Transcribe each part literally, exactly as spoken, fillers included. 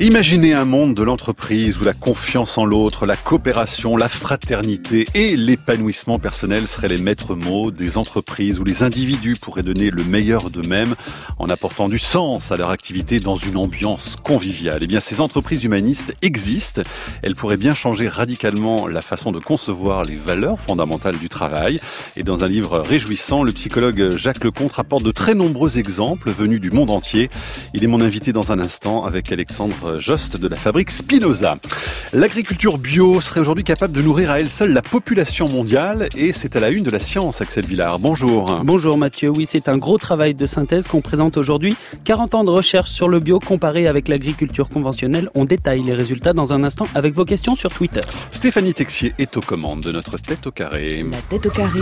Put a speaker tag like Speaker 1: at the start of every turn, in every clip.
Speaker 1: Imaginez un monde de l'entreprise où la confiance en l'autre, la coopération, la fraternité et l'épanouissement personnel seraient les maîtres mots des entreprises, où les individus pourraient donner le meilleur d'eux-mêmes en apportant du sens à leur activité dans une ambiance conviviale. Eh bien, ces entreprises humanistes existent. Elles pourraient bien changer radicalement la façon de concevoir les valeurs fondamentales du travail. Et dans un livre réjouissant, le psychologue Jacques Lecomte rapporte de très nombreux exemples venus du monde entier. Il est mon invité dans un instant avec Alexandre Jost de la fabrique Spinoza. L'agriculture bio serait aujourd'hui capable de nourrir à elle seule la population mondiale et c'est à la une de la science, Axel Villard. Bonjour.
Speaker 2: Bonjour Mathieu, oui c'est un gros travail de synthèse qu'on présente aujourd'hui. quarante ans de recherche sur le bio comparé avec l'agriculture conventionnelle. On détaille les résultats dans un instant avec vos questions sur Twitter.
Speaker 1: Stéphanie Texier est aux commandes de notre Tête au carré.
Speaker 3: La Tête au carré,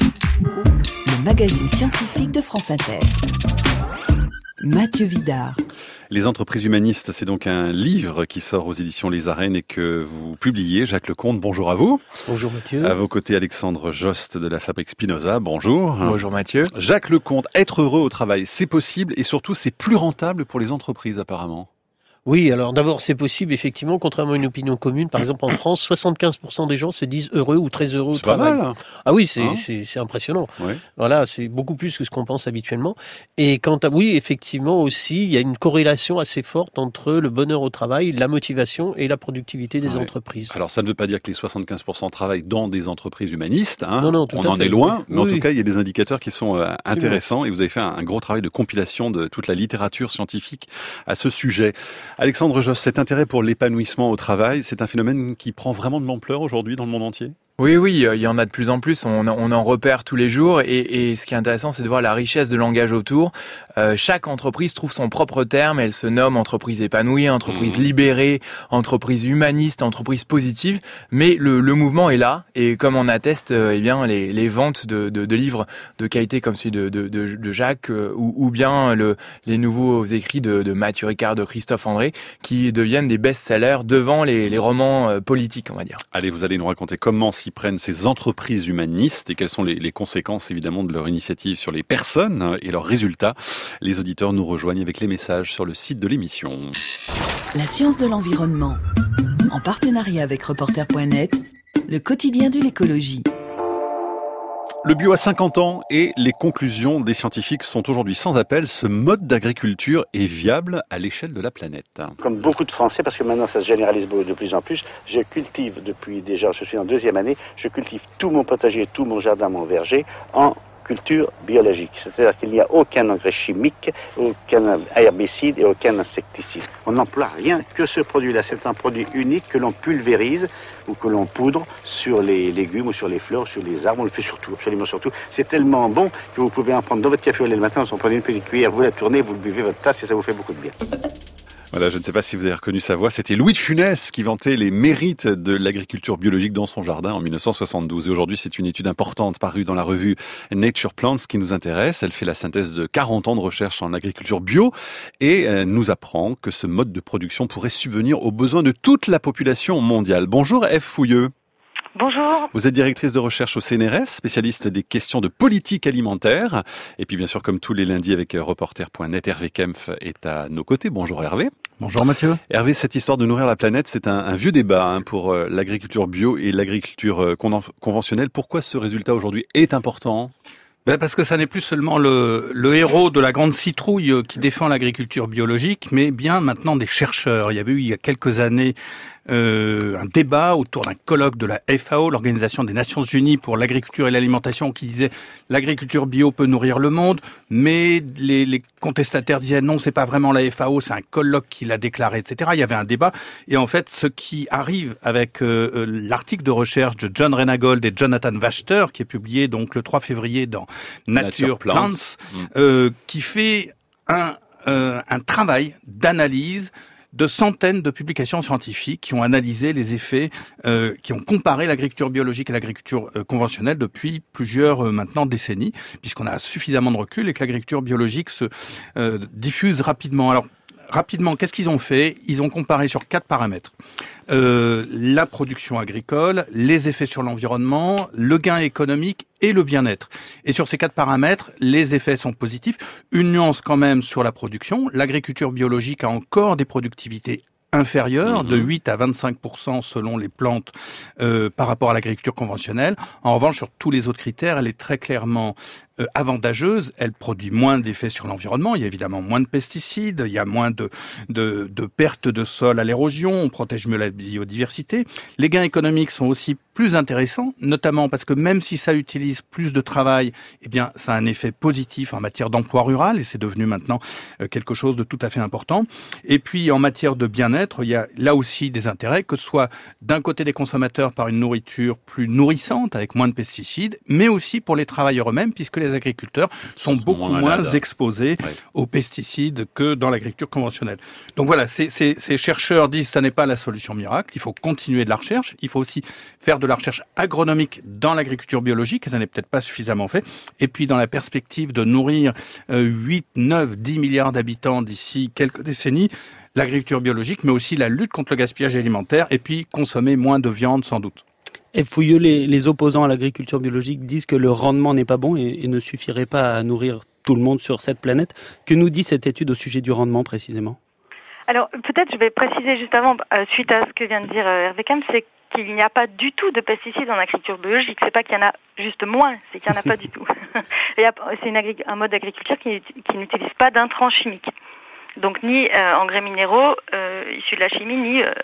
Speaker 3: le magazine scientifique de France Inter. Mathieu Vidard.
Speaker 1: Les entreprises humanistes, c'est donc un livre qui sort aux éditions Les Arènes et que vous publiez. Jacques Lecomte, bonjour à vous.
Speaker 4: Bonjour Mathieu.
Speaker 1: À vos côtés, Alexandre Jost de la fabrique Spinoza, bonjour.
Speaker 4: Bonjour Mathieu.
Speaker 1: Jacques Lecomte, être heureux au travail, c'est possible et surtout c'est plus rentable pour les entreprises apparemment.
Speaker 4: Oui, alors d'abord c'est possible effectivement, contrairement à une opinion commune. Par exemple en France, soixante-quinze pour cent des gens se disent heureux ou très heureux au
Speaker 1: c'est
Speaker 4: travail.
Speaker 1: Pas mal.
Speaker 4: Ah oui, c'est,
Speaker 1: hein
Speaker 4: c'est, c'est impressionnant.
Speaker 1: Ouais.
Speaker 4: Voilà, c'est beaucoup plus que ce qu'on pense habituellement. Et quant à oui, effectivement aussi, il y a une corrélation assez forte entre le bonheur au travail, la motivation et la productivité des
Speaker 1: ouais.
Speaker 4: entreprises.
Speaker 1: Alors ça ne veut pas dire que les soixante-quinze pour cent travaillent dans des entreprises humanistes. Hein.
Speaker 4: Non, non, tout
Speaker 1: on
Speaker 4: à
Speaker 1: en
Speaker 4: fait.
Speaker 1: est loin, mais
Speaker 4: oui.
Speaker 1: en tout cas il y a des indicateurs qui sont euh, intéressants et vous avez fait un, un gros travail de compilation de toute la littérature scientifique à ce sujet. Alexandre Jost, cet intérêt pour l'épanouissement au travail, c'est un phénomène qui prend vraiment de l'ampleur aujourd'hui dans le monde entier ?
Speaker 5: Oui, oui, il y en a de plus en plus, on, on en repère tous les jours et, et ce qui est intéressant, c'est de voir la richesse de langage autour. Euh, chaque entreprise trouve son propre terme, elle se nomme entreprise épanouie, entreprise mmh. libérée, entreprise humaniste, entreprise positive, mais le, le mouvement est là et comme on atteste euh, eh bien, les, les ventes de, de, de livres de qualité comme celui de, de, de, de Jacques euh, ou, ou bien le, les nouveaux écrits de, de Mathieu Ricard, de Christophe André qui deviennent des best-sellers devant les, les romans euh, politiques, on va dire.
Speaker 1: Allez, vous allez nous raconter comment s'y prennent ces entreprises humanistes et quelles sont les, les conséquences évidemment de leur initiative sur les personnes et leurs résultats. Les auditeurs nous rejoignent avec les messages sur le site de l'émission.
Speaker 3: La science de l'environnement, en partenariat avec reporter point net, le quotidien de l'écologie.
Speaker 1: Le bio a cinquante ans et les conclusions des scientifiques sont aujourd'hui sans appel. Ce mode d'agriculture est viable à l'échelle de la planète.
Speaker 6: Comme beaucoup de Français, parce que maintenant ça se généralise de plus en plus, je cultive depuis déjà, je suis en deuxième année, je cultive tout mon potager, tout mon jardin, mon verger en culture biologique. C'est-à-dire qu'il n'y a aucun engrais chimique, aucun herbicide et aucun insecticide. On n'emploie rien que ce produit-là. C'est un produit unique que l'on pulvérise ou que l'on poudre sur les légumes ou sur les fleurs, sur les arbres. On le fait surtout, absolument surtout. C'est tellement bon que vous pouvez en prendre dans votre café au lait le matin, vous en prenez une petite cuillère, vous la tournez, vous le buvez votre tasse et ça vous fait beaucoup de bien.
Speaker 1: Voilà, je ne sais pas si vous avez reconnu sa voix, c'était Louis de Funès qui vantait les mérites de l'agriculture biologique dans son jardin en dix-neuf cent soixante-douze. Et aujourd'hui, c'est une étude importante parue dans la revue Nature Plants qui nous intéresse. Elle fait la synthèse de quarante ans de recherche en agriculture bio et nous apprend que ce mode de production pourrait subvenir aux besoins de toute la population mondiale. Bonjour Ève Fouilleux.
Speaker 7: Bonjour.
Speaker 1: Vous êtes directrice de recherche au C N R S, spécialiste des questions de politique alimentaire. Et puis bien sûr, comme tous les lundis avec reporter point net, Hervé Kempf est à nos côtés. Bonjour Hervé.
Speaker 8: Bonjour Mathieu.
Speaker 1: Hervé, cette histoire de nourrir la planète, c'est un, un vieux débat hein, pour euh, l'agriculture bio et l'agriculture euh, conventionnelle. Pourquoi ce résultat aujourd'hui est important ?
Speaker 8: Ben parce que ça n'est plus seulement le, le héros de la grande citrouille qui défend l'agriculture biologique, mais bien maintenant des chercheurs. Il y avait eu il y a quelques années euh, un débat autour d'un colloque de la F A O, l'Organisation des Nations Unies pour l'agriculture et l'alimentation, qui disait l'agriculture bio peut nourrir le monde, mais les, les contestataires disaient non, c'est pas vraiment la F A O, c'est un colloque qui l'a déclaré, et cetera. Il y avait un débat, et en fait, ce qui arrive avec euh, l'article de recherche de John Renagold et Jonathan Wachter, qui est publié donc le trois février dans Nature, Nature Plants, Plants mmh. euh, qui fait un, euh, un travail d'analyse de centaines de publications scientifiques qui ont analysé les effets, euh, qui ont comparé l'agriculture biologique et l'agriculture euh, conventionnelle depuis plusieurs euh, maintenant décennies, puisqu'on a suffisamment de recul et que l'agriculture biologique se euh, diffuse rapidement. Alors, rapidement, qu'est-ce qu'ils ont fait ? Ils ont comparé sur quatre paramètres. Euh, la production agricole, les effets sur l'environnement, le gain économique et le bien-être. Et sur ces quatre paramètres, les effets sont positifs. Une nuance quand même sur la production. L'agriculture biologique a encore des productivités inférieur,
Speaker 1: Mmh.
Speaker 8: de huit à vingt-cinq pour cent selon les plantes euh, par rapport à l'agriculture conventionnelle. En revanche, sur tous les autres critères, elle est très clairement euh, avantageuse. Elle produit moins d'effets sur l'environnement. Il y a évidemment moins de pesticides, il y a moins de, de, de pertes de sol à l'érosion, on protège mieux la biodiversité. Les gains économiques sont aussi plus intéressants, notamment parce que même si ça utilise plus de travail, eh bien, ça a un effet positif en matière d'emploi rural et c'est devenu maintenant euh, quelque chose de tout à fait important. Et puis, en matière de bien-être, il y a là aussi des intérêts, que ce soit d'un côté des consommateurs par une nourriture plus nourrissante avec moins de pesticides, mais aussi pour les travailleurs eux-mêmes, puisque les agriculteurs sont beaucoup
Speaker 1: moins
Speaker 8: moins
Speaker 1: malades.
Speaker 8: exposés
Speaker 1: Ouais.
Speaker 8: aux pesticides que dans l'agriculture conventionnelle. Donc voilà, ces, ces, ces chercheurs disent que ça n'est pas la solution miracle, il faut continuer de la recherche, il faut aussi faire de la recherche agronomique dans l'agriculture biologique, et ça n'est peut-être pas suffisamment fait. Et puis dans la perspective de nourrir euh, huit, neuf, dix milliards d'habitants d'ici quelques décennies, l'agriculture biologique, mais aussi la lutte contre le gaspillage alimentaire, et puis consommer moins de viande sans doute.
Speaker 2: Et Fouilleux, les, les opposants à l'agriculture biologique disent que le rendement n'est pas bon et, et ne suffirait pas à nourrir tout le monde sur cette planète. Que nous dit cette étude au sujet du rendement précisément ?
Speaker 7: Alors peut-être je vais préciser juste avant, euh, suite à ce que vient de dire euh, Hervé Kempf, c'est qu'il n'y a pas du tout de pesticides en agriculture biologique. C'est pas qu'il y en a juste moins, c'est qu'il n'y en a pas du tout. Il y a, c'est une agri- un mode d'agriculture qui, qui n'utilise pas d'intrants chimiques. Donc ni euh, engrais minéraux euh, issus de la chimie, ni euh,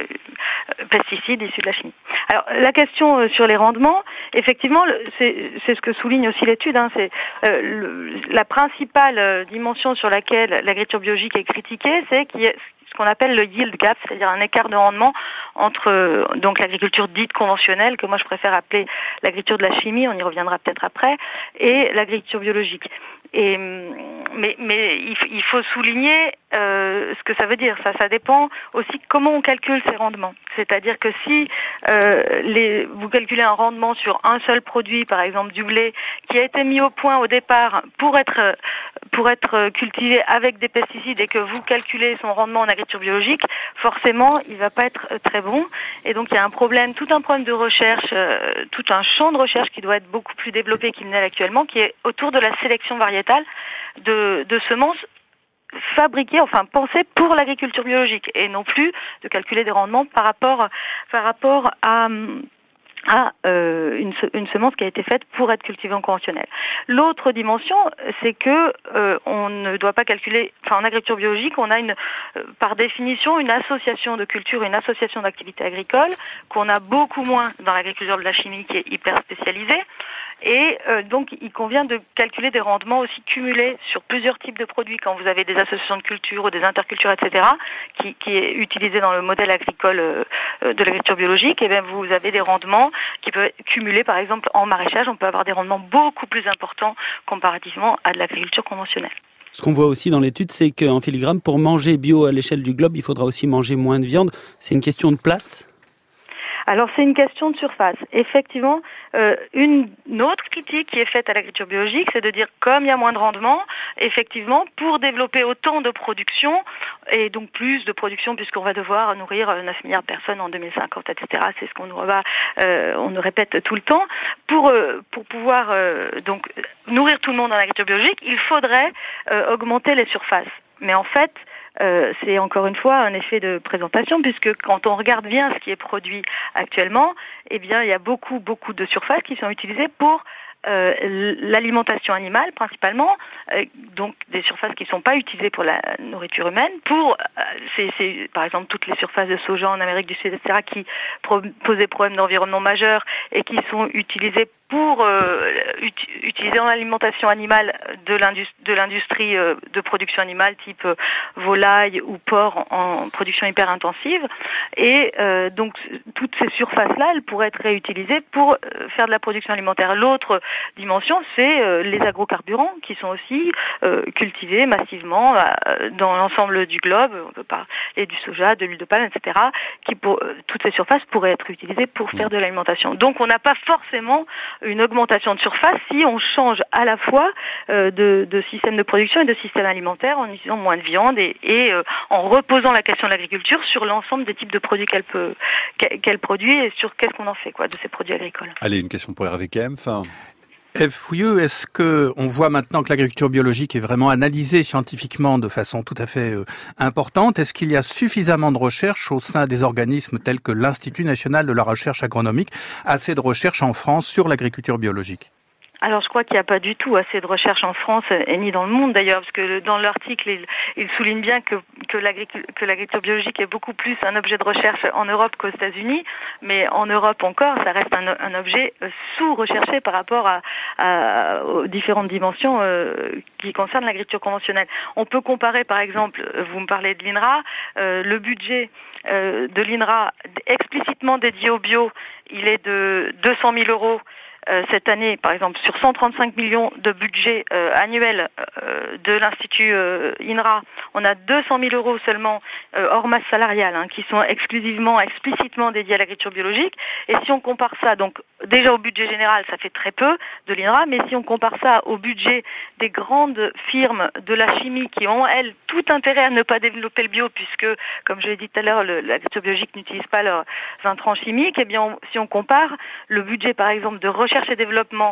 Speaker 7: pesticides issus de la chimie. Alors la question euh, sur les rendements, effectivement, le, c'est, c'est ce que souligne aussi l'étude. Hein, c'est euh, le, la principale euh, dimension sur laquelle l'agriculture biologique est critiquée, c'est qu'il y a ce qu'on appelle le yield gap, c'est-à-dire un écart de rendement entre euh, donc l'agriculture dite conventionnelle, que moi je préfère appeler l'agriculture de la chimie, on y reviendra peut-être après, et l'agriculture biologique. Et mais mais il, il faut souligner euh, ce que ça veut dire. Ça, ça dépend aussi comment on calcule ces rendements. C'est-à-dire que si euh, les, vous calculez un rendement sur un seul produit, par exemple du blé, qui a été mis au point au départ pour être pour être cultivé avec des pesticides et que vous calculez son rendement en agriculture biologique, forcément, il va pas être très bon. Et donc il y a un problème, tout un problème de recherche, euh, tout un champ de recherche qui doit être beaucoup plus développé qu'il n'est actuellement, qui est autour de la sélection variétale de, de semences fabriquées, enfin pensées pour l'agriculture biologique, et non plus de calculer des rendements par rapport par rapport à à euh, une, une semence qui a été faite pour être cultivée en conventionnel. L'autre dimension, c'est que euh, on ne doit pas calculer, enfin en agriculture biologique, on a une, euh, par définition, une association de culture, une association d'activités agricoles qu'on a beaucoup moins dans l'agriculture de la chimie qui est hyper spécialisée. Et euh, donc, il convient de calculer des rendements aussi cumulés sur plusieurs types de produits. Quand vous avez des associations de culture ou des intercultures, et cetera, qui, qui est utilisé dans le modèle agricole euh, de l'agriculture biologique, et bien vous avez des rendements qui peuvent être cumulés. Par exemple, en maraîchage, on peut avoir des rendements beaucoup plus importants comparativement à de l'agriculture conventionnelle.
Speaker 2: Ce qu'on voit aussi dans l'étude, c'est qu'en filigrane, pour manger bio à l'échelle du globe, il faudra aussi manger moins de viande. C'est une question de place ?
Speaker 7: Alors c'est une question de surface. Effectivement, euh, une, une autre critique qui est faite à l'agriculture biologique, c'est de dire comme il y a moins de rendement, effectivement, pour développer autant de production, et donc plus de production puisqu'on va devoir nourrir neuf milliards de personnes en deux mille cinquante, et cetera. C'est ce qu'on nous, va, euh, on nous répète tout le temps. Pour, euh, pour pouvoir euh, donc nourrir tout le monde dans l'agriculture biologique, il faudrait euh, augmenter les surfaces. Mais en fait, Euh, c'est encore une fois un effet de présentation, puisque quand on regarde bien ce qui est produit actuellement, eh bien, il y a beaucoup, beaucoup de surfaces qui sont utilisées pour euh, l'alimentation animale principalement, euh, donc des surfaces qui ne sont pas utilisées pour la nourriture humaine, pour, euh, c'est, c'est par exemple toutes les surfaces de soja en Amérique du Sud, et cetera, qui pro- posent des problèmes d'environnement majeurs et qui sont utilisées pour euh, ut- utiliser en alimentation animale de, l'industrie, de l'industrie euh, de production animale type euh, volaille ou porc en, en production hyper intensive. Et euh, donc toutes ces surfaces-là, elles pourraient être réutilisées pour euh, faire de la production alimentaire. L'autre dimension, c'est euh, les agrocarburants qui sont aussi euh, cultivés massivement euh, dans l'ensemble du globe. On peut parler du soja, de l'huile de palme, et cetera. Qui pour, euh, toutes ces surfaces pourraient être utilisées pour faire de l'alimentation. Donc on n'a pas forcément une augmentation de surface si on change à la fois euh, de, de système de production et de système alimentaire en utilisant moins de viande et, et euh, en reposant la question de l'agriculture sur l'ensemble des types de produits qu'elle peut qu'elle produit et sur qu'est-ce qu'on en fait quoi de ces produits agricoles.
Speaker 1: Allez, une question pour Hervé Kempf.
Speaker 8: Ève Fouilleux, est-ce que on voit maintenant que l'agriculture biologique est vraiment analysée scientifiquement de façon tout à fait euh, importante? Est-ce qu'il y a suffisamment de recherche au sein des organismes tels que l'Institut national de la recherche agronomique, assez de recherche en France sur l'agriculture biologique?
Speaker 7: Alors je crois qu'il n'y a pas du tout assez de recherche en France et ni dans le monde d'ailleurs, parce que dans l'article, il, il souligne bien que, que, l'agriculture, que l'agriculture biologique est beaucoup plus un objet de recherche en Europe qu'aux États-Unis, mais en Europe encore, ça reste un, un objet sous-recherché par rapport à, à, aux différentes dimensions euh, qui concernent l'agriculture conventionnelle. On peut comparer par exemple, vous me parlez de l'INRA, euh, le budget euh, de l'INRA explicitement dédié au bio, il est de deux cent mille euros. Euh, cette année, par exemple, sur cent trente-cinq millions de budget euh, annuel euh, de l'Institut euh, INRA, on a deux cent mille euros seulement euh, hors masse salariale, hein, qui sont exclusivement, explicitement dédiés à l'agriculture biologique. Et si on compare ça, donc déjà au budget général, ça fait très peu de l'INRA, mais si on compare ça au budget des grandes firmes de la chimie qui ont, elles, tout intérêt à ne pas développer le bio, puisque, comme je l'ai dit tout à l'heure, le, l'agriculture biologique n'utilise pas leurs intrants chimiques, eh bien, on, si on compare le budget, par exemple, de recherche et développement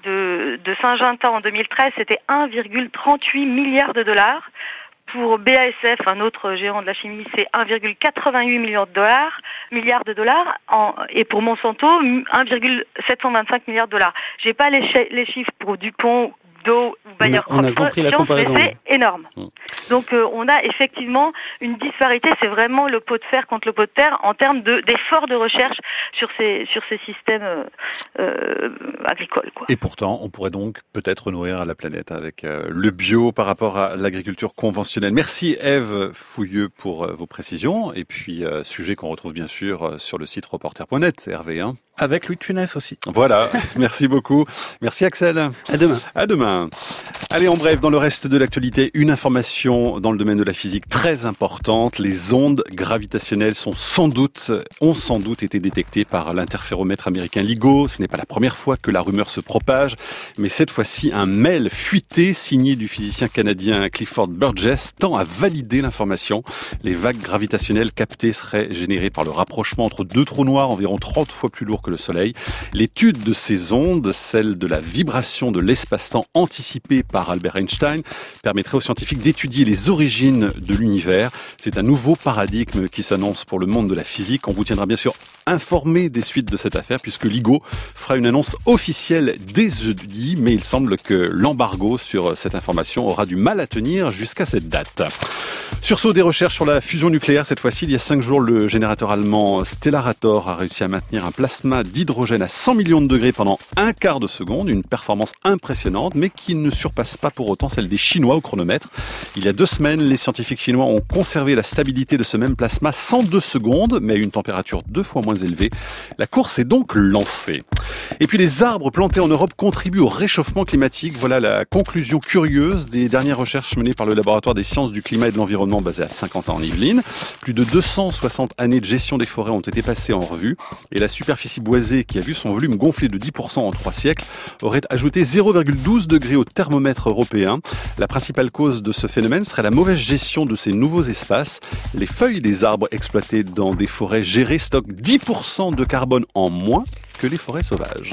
Speaker 7: de, de Syngenta en deux mille treize, c'était un virgule trente-huit milliards de dollars. Pour B A S F, un autre géant de la chimie, c'est un virgule quatre-vingt-huit milliards de dollars, milliards de dollars, en, et pour Monsanto, un virgule sept cent vingt-cinq milliards de dollars. J'ai pas les, ch- les chiffres pour Dupont, Dow ou Bayer
Speaker 2: On a compris la comparaison.
Speaker 7: Mais c'est énorme.
Speaker 2: Mmh.
Speaker 7: Donc euh, on a effectivement une disparité, c'est vraiment le pot de fer contre le pot de terre en termes de, d'efforts de recherche sur ces, sur ces systèmes euh, euh, agricoles, quoi.
Speaker 1: Et pourtant, on pourrait donc peut-être nourrir la planète avec euh, le bio par rapport à l'agriculture conventionnelle. Merci Ève Fouilleux pour euh, vos précisions. Et puis, euh, sujet qu'on retrouve bien sûr euh, sur le site reporter point net, c'est Hervé. Hein.
Speaker 8: Avec Louis de Funès aussi.
Speaker 1: Voilà, merci beaucoup. Merci Axel.
Speaker 2: À demain.
Speaker 1: À demain. Allez, en bref, dans le reste de l'actualité, une information dans le domaine de la physique très importante. Les ondes gravitationnelles sont sans doute, ont sans doute été détectées par l'interféromètre américain LIGO. Ce n'est pas la première fois que la rumeur se propage, mais cette fois-ci, un mail fuité signé du physicien canadien Clifford Burgess tend à valider l'information. Les vagues gravitationnelles captées seraient générées par le rapprochement entre deux trous noirs environ trente fois plus lourds que le Soleil. L'étude de ces ondes, celle de la vibration de l'espace-temps anticipée par Albert Einstein, permettrait aux scientifiques d'étudier les origines de l'univers. C'est un nouveau paradigme qui s'annonce pour le monde de la physique. On vous tiendra bien sûr informé des suites de cette affaire puisque LIGO fera une annonce officielle dès jeudi, mais il semble que l'embargo sur cette information aura du mal à tenir jusqu'à cette date. Sursaut des recherches sur la fusion nucléaire, cette fois-ci, il y a cinq jours, le générateur allemand Stellarator a réussi à maintenir un plasma d'hydrogène à cent millions de degrés pendant un quart de seconde, une performance impressionnante, mais qui ne surpasse pas pour autant celle des Chinois au chronomètre. Il y a deux semaines, les scientifiques chinois ont conservé la stabilité de ce même plasma cent deux secondes, mais à une température deux fois moins élevée. La course est donc lancée. Et puis les arbres plantés en Europe contribuent au réchauffement climatique. Voilà la conclusion curieuse des dernières recherches menées par le laboratoire des sciences du climat et de l'environnement basé à Saint-Quentin en Yvelines. Plus de deux cent soixante années de gestion des forêts ont été passées en revue et la superficie boisée, qui a vu son volume gonfler de dix pour cent en trois siècles, aurait ajouté zéro virgule douze degrés au thermomètre européen. La principale cause de ce phénomène serait la mauvaise gestion de ces nouveaux espaces. Les feuilles des arbres exploités dans des forêts gérées stockent dix pour cent de carbone en moins que les forêts sauvages.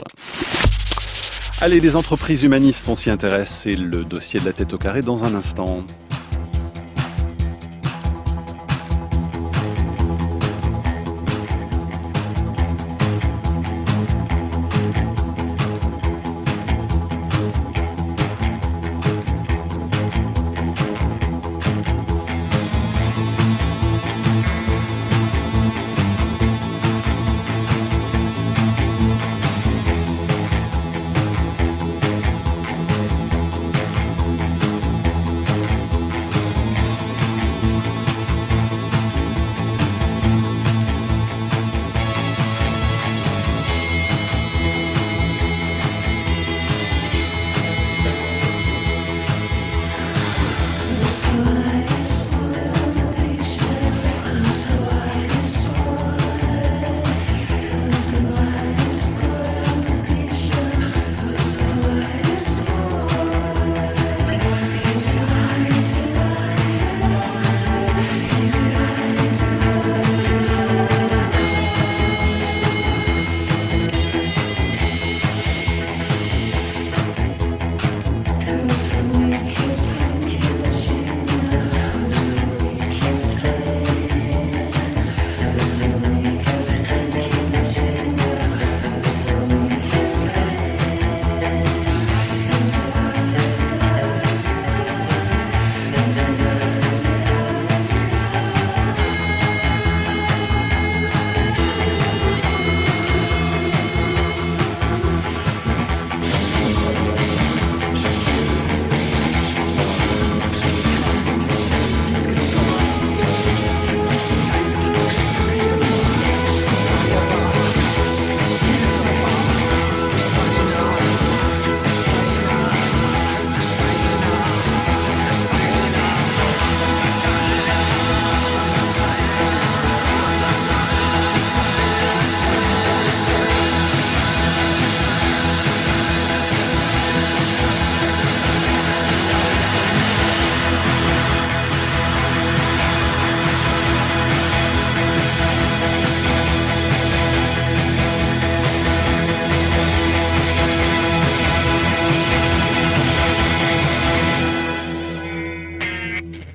Speaker 1: Allez, les entreprises humanistes, on s'y intéresse. C'est le dossier de la tête au carré dans un instant.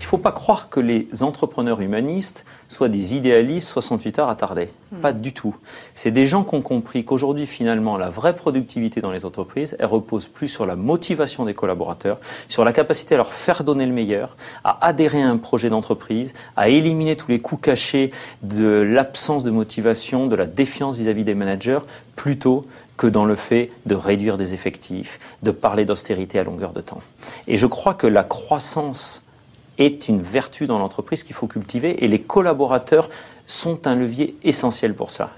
Speaker 9: faut pas croire que les entrepreneurs humanistes soient des idéalistes soixante-huit heures attardés. Mmh. Pas du tout. C'est des gens qui ont compris qu'aujourd'hui, finalement, la vraie productivité dans les entreprises, elle repose plus sur la motivation des collaborateurs, sur la capacité à leur faire donner le meilleur, à adhérer à un projet d'entreprise, à éliminer tous les coûts cachés de l'absence de motivation, de la défiance vis-à-vis des managers, plutôt que dans le fait de réduire des effectifs, de parler d'austérité à longueur de temps. Et je crois que la croissance est une vertu dans l'entreprise qu'il faut cultiver et les collaborateurs sont un levier essentiel pour ça.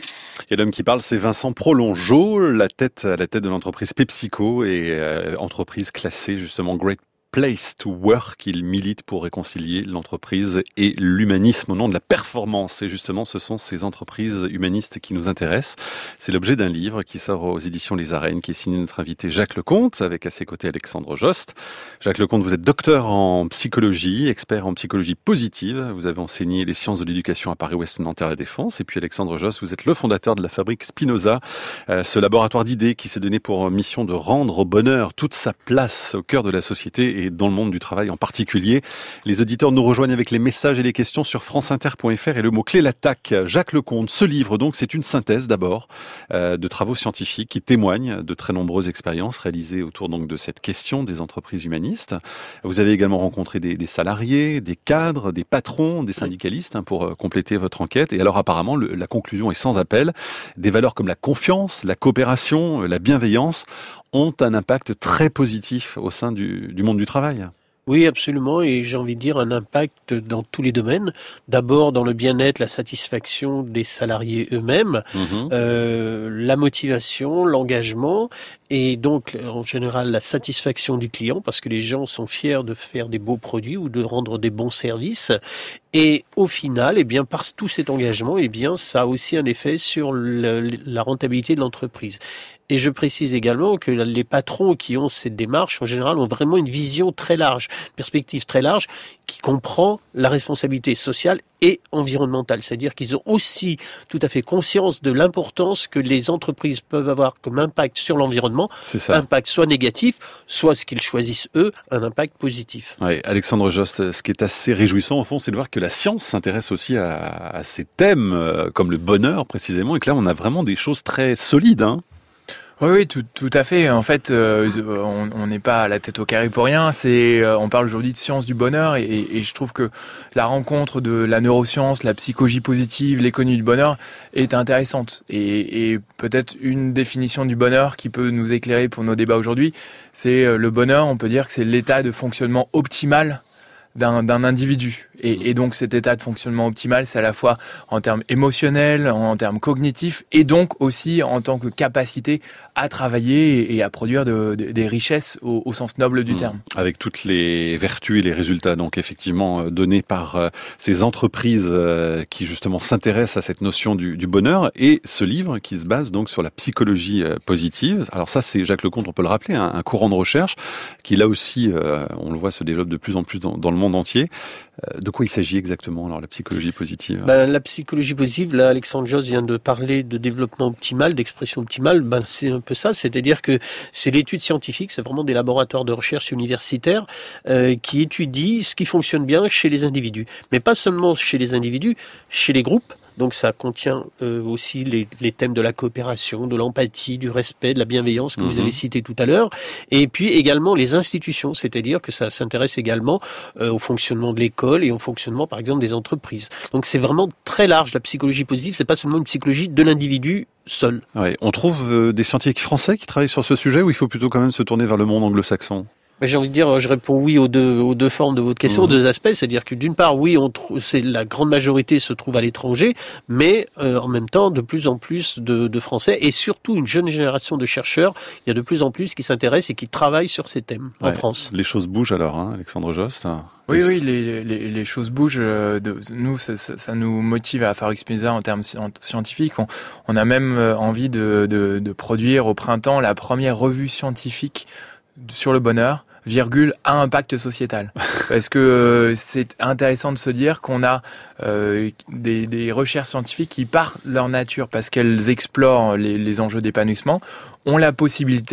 Speaker 1: Et l'homme qui parle, c'est Vincent Prolongeau, la tête à la tête de l'entreprise PepsiCo et euh, entreprise classée justement Great Place to Work. Il milite pour réconcilier l'entreprise et l'humanisme au nom de la performance. Et justement, ce sont ces entreprises humanistes qui nous intéressent. C'est l'objet d'un livre qui sort aux éditions Les Arènes, qui est signé notre invité Jacques Lecomte, avec à ses côtés Alexandre Jost. Jacques Lecomte, vous êtes docteur en psychologie, expert en psychologie positive. Vous avez enseigné les sciences de l'éducation à Paris-Ouest Nanterre La Défense. Et puis Alexandre Jost, vous êtes le fondateur de la fabrique Spinoza, euh, ce laboratoire d'idées qui s'est donné pour mission de rendre au bonheur toute sa place au cœur de la société et dans le monde du travail en particulier. Les auditeurs nous rejoignent avec les messages et les questions sur franceinter point f r et le mot-clé l'attaque. Jacques Lecomte, ce livre donc, c'est une synthèse d'abord euh, de travaux scientifiques qui témoignent de très nombreuses expériences réalisées autour donc de cette question des entreprises humanistes. Vous avez également rencontré des, des salariés, des cadres, des patrons, des syndicalistes hein, pour euh, compléter votre enquête. Et alors apparemment, le, la conclusion est sans appel. Des valeurs comme la confiance, la coopération, la bienveillance ont un impact très positif au sein du, du monde du travail.
Speaker 4: Oui, absolument, et j'ai envie de dire un impact dans tous les domaines. D'abord dans le bien-être, la satisfaction des salariés eux-mêmes, mmh. euh, la motivation, l'engagement, et donc en général la satisfaction du client, parce que les gens sont fiers de faire des beaux produits ou de rendre des bons services. Et au final, eh bien, par tout cet engagement, eh bien, ça a aussi un effet sur le, la rentabilité de l'entreprise. Et je précise également que les patrons qui ont cette démarche, en général, ont vraiment une vision très large, une perspective très large, qui comprend la responsabilité sociale et environnementale. C'est-à-dire qu'ils ont aussi tout à fait conscience de l'importance que les entreprises peuvent avoir comme impact sur l'environnement, impact soit négatif, soit ce qu'ils choisissent eux, un impact positif.
Speaker 1: Oui, Alexandre Jost, ce qui est assez réjouissant au fond, c'est de voir que la science s'intéresse aussi à, à ces thèmes, euh, comme le bonheur précisément, et que là on a vraiment des choses très solides, hein.
Speaker 5: Oui, oui, tout, tout à fait. En fait, euh, on n'est pas à la tête au carré pour rien. C'est, euh, on parle aujourd'hui de science du bonheur, et, et je trouve que la rencontre de la neuroscience, la psychologie positive, l'économie du bonheur est intéressante. Et, et peut-être une définition du bonheur qui peut nous éclairer pour nos débats aujourd'hui, c'est le bonheur. On peut dire que c'est l'état de fonctionnement optimal d'un, d'un individu. Et, et donc cet état de fonctionnement optimal, c'est à la fois en termes émotionnels, en, en termes cognitifs, et donc aussi en tant que capacité à travailler et, et à produire de, de, des richesses au, au sens noble du mmh. terme.
Speaker 1: Avec toutes les vertus et les résultats donc effectivement donnés par euh, ces entreprises euh, qui justement s'intéressent à cette notion du, du bonheur, et ce livre qui se base donc sur la psychologie euh, positive. Alors ça, c'est Jacques Lecomte, on peut le rappeler, un, un courant de recherche qui là aussi, euh, on le voit, se développe de plus en plus dans, dans le monde entier. De quoi il s'agit exactement, alors, la psychologie positive?
Speaker 4: Ben, la psychologie positive, là, Alexandre Jost vient de parler de développement optimal, d'expression optimale. Ben, c'est un peu ça, c'est-à-dire que c'est l'étude scientifique, c'est vraiment des laboratoires de recherche universitaires euh, qui étudient ce qui fonctionne bien chez les individus. Mais pas seulement chez les individus, chez les groupes. Donc ça contient euh, aussi les, les thèmes de la coopération, de l'empathie, du respect, de la bienveillance que mmh. vous avez cité tout à l'heure. Et puis également les institutions, c'est-à-dire que ça s'intéresse également euh, au fonctionnement de l'école et au fonctionnement par exemple des entreprises. Donc c'est vraiment très large, la psychologie positive, c'est pas seulement une psychologie de l'individu seul.
Speaker 1: Ouais, on trouve euh, des scientifiques français qui travaillent sur ce sujet, ou il faut plutôt quand même se tourner vers le monde anglo-saxon?
Speaker 4: J'ai envie de dire, je réponds oui aux deux, aux deux formes de votre question, mmh. aux deux aspects. C'est-à-dire que d'une part, oui, on trouve, c'est la grande majorité se trouve à l'étranger, mais euh, en même temps, de plus en plus de, de Français et surtout une jeune génération de chercheurs. Il y a de plus en plus qui s'intéressent et qui travaillent sur ces thèmes ouais. en France.
Speaker 1: Les choses bougent alors, hein, Alexandre Jost.
Speaker 5: Oui, oui, les, les, les choses bougent. De, nous, ça, ça, ça nous motive à Fabrique Spinoza en termes scientifiques. On, on a même envie de, de, de produire au printemps la première revue scientifique sur le bonheur, virgule, à impact sociétal. Parce que euh, c'est intéressant de se dire qu'on a euh, des, des recherches scientifiques qui, par leur nature, parce qu'elles explorent les, les enjeux d'épanouissement, ont la possibilité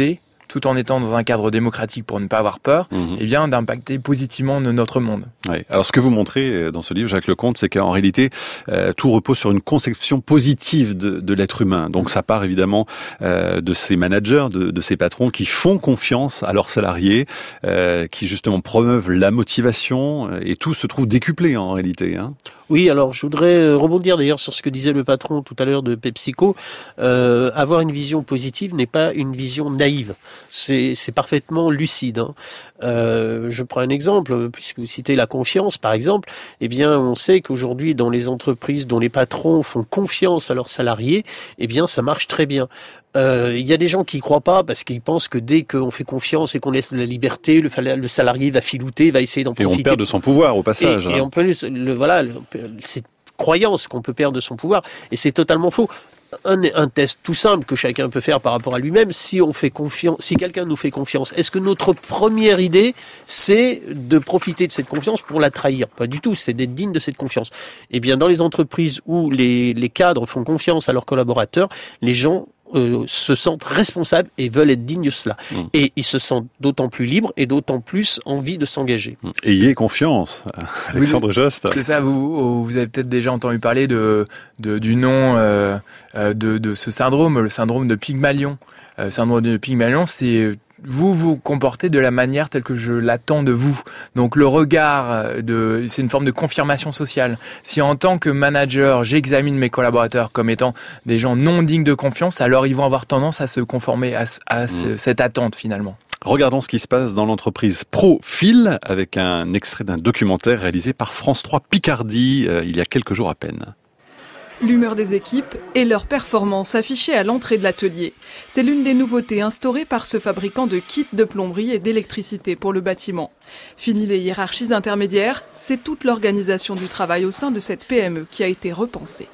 Speaker 5: tout en étant dans un cadre démocratique pour ne pas avoir peur, mmh. eh bien d'impacter positivement notre monde.
Speaker 1: Oui. Alors ce que vous montrez dans ce livre, Jacques Lecomte, c'est qu'en réalité, euh, tout repose sur une conception positive de, de l'être humain. Donc ça part évidemment euh, de ces managers, de, de ces patrons qui font confiance à leurs salariés, euh, qui justement promeuvent la motivation, et tout se trouve décuplé en réalité. Hein.
Speaker 4: Oui, alors je voudrais rebondir d'ailleurs sur ce que disait le patron tout à l'heure de PepsiCo. Euh, avoir une vision positive n'est pas une vision naïve. C'est, c'est parfaitement lucide. Hein. Euh, je prends un exemple, puisque vous citez la confiance, par exemple. Eh bien, on sait qu'aujourd'hui, dans les entreprises dont les patrons font confiance à leurs salariés, eh bien, ça marche très bien. Euh, il y a des gens qui y croient pas parce qu'ils pensent que dès qu'on fait confiance et qu'on laisse la liberté, le, le salarié va filouter, va essayer d'en profiter.
Speaker 1: Et on perd de son pouvoir au passage.
Speaker 4: Et,
Speaker 1: hein.
Speaker 4: et on peut, le, voilà, le, cette croyance qu'on peut perdre de son pouvoir, et c'est totalement faux. Un, un test tout simple que chacun peut faire par rapport à lui-même, si on fait confiance, si quelqu'un nous fait confiance, est-ce que notre première idée, c'est de profiter de cette confiance pour la trahir? Pas du tout, c'est d'être digne de cette confiance. Eh bien, dans les entreprises où les, les cadres font confiance à leurs collaborateurs, les gens Euh, se sentent responsables et veulent être dignes de cela. Mmh. Et ils se sentent d'autant plus libres et d'autant plus envie de s'engager.
Speaker 1: Ayez confiance, Alexandre Jost.
Speaker 5: C'est ça, vous, vous avez peut-être déjà entendu parler de, de, du nom euh, de, de ce syndrome, le syndrome de Pygmalion. Le syndrome de Pygmalion, c'est vous vous comportez de la manière telle que je l'attends de vous. Donc le regard, de, c'est une forme de confirmation sociale. Si en tant que manager, j'examine mes collaborateurs comme étant des gens non dignes de confiance, alors ils vont avoir tendance à se conformer à, à ce, mmh. cette attente finalement.
Speaker 1: Regardons ce qui se passe dans l'entreprise Profil avec un extrait d'un documentaire réalisé par France trois Picardie euh, il y a quelques jours à peine.
Speaker 10: L'humeur des équipes et leur performance affichée à l'entrée de l'atelier. C'est l'une des nouveautés instaurées par ce fabricant de kits de plomberie et d'électricité pour le bâtiment. Fini les hiérarchies intermédiaires, c'est toute l'organisation du travail au sein de cette P M E qui a été repensée.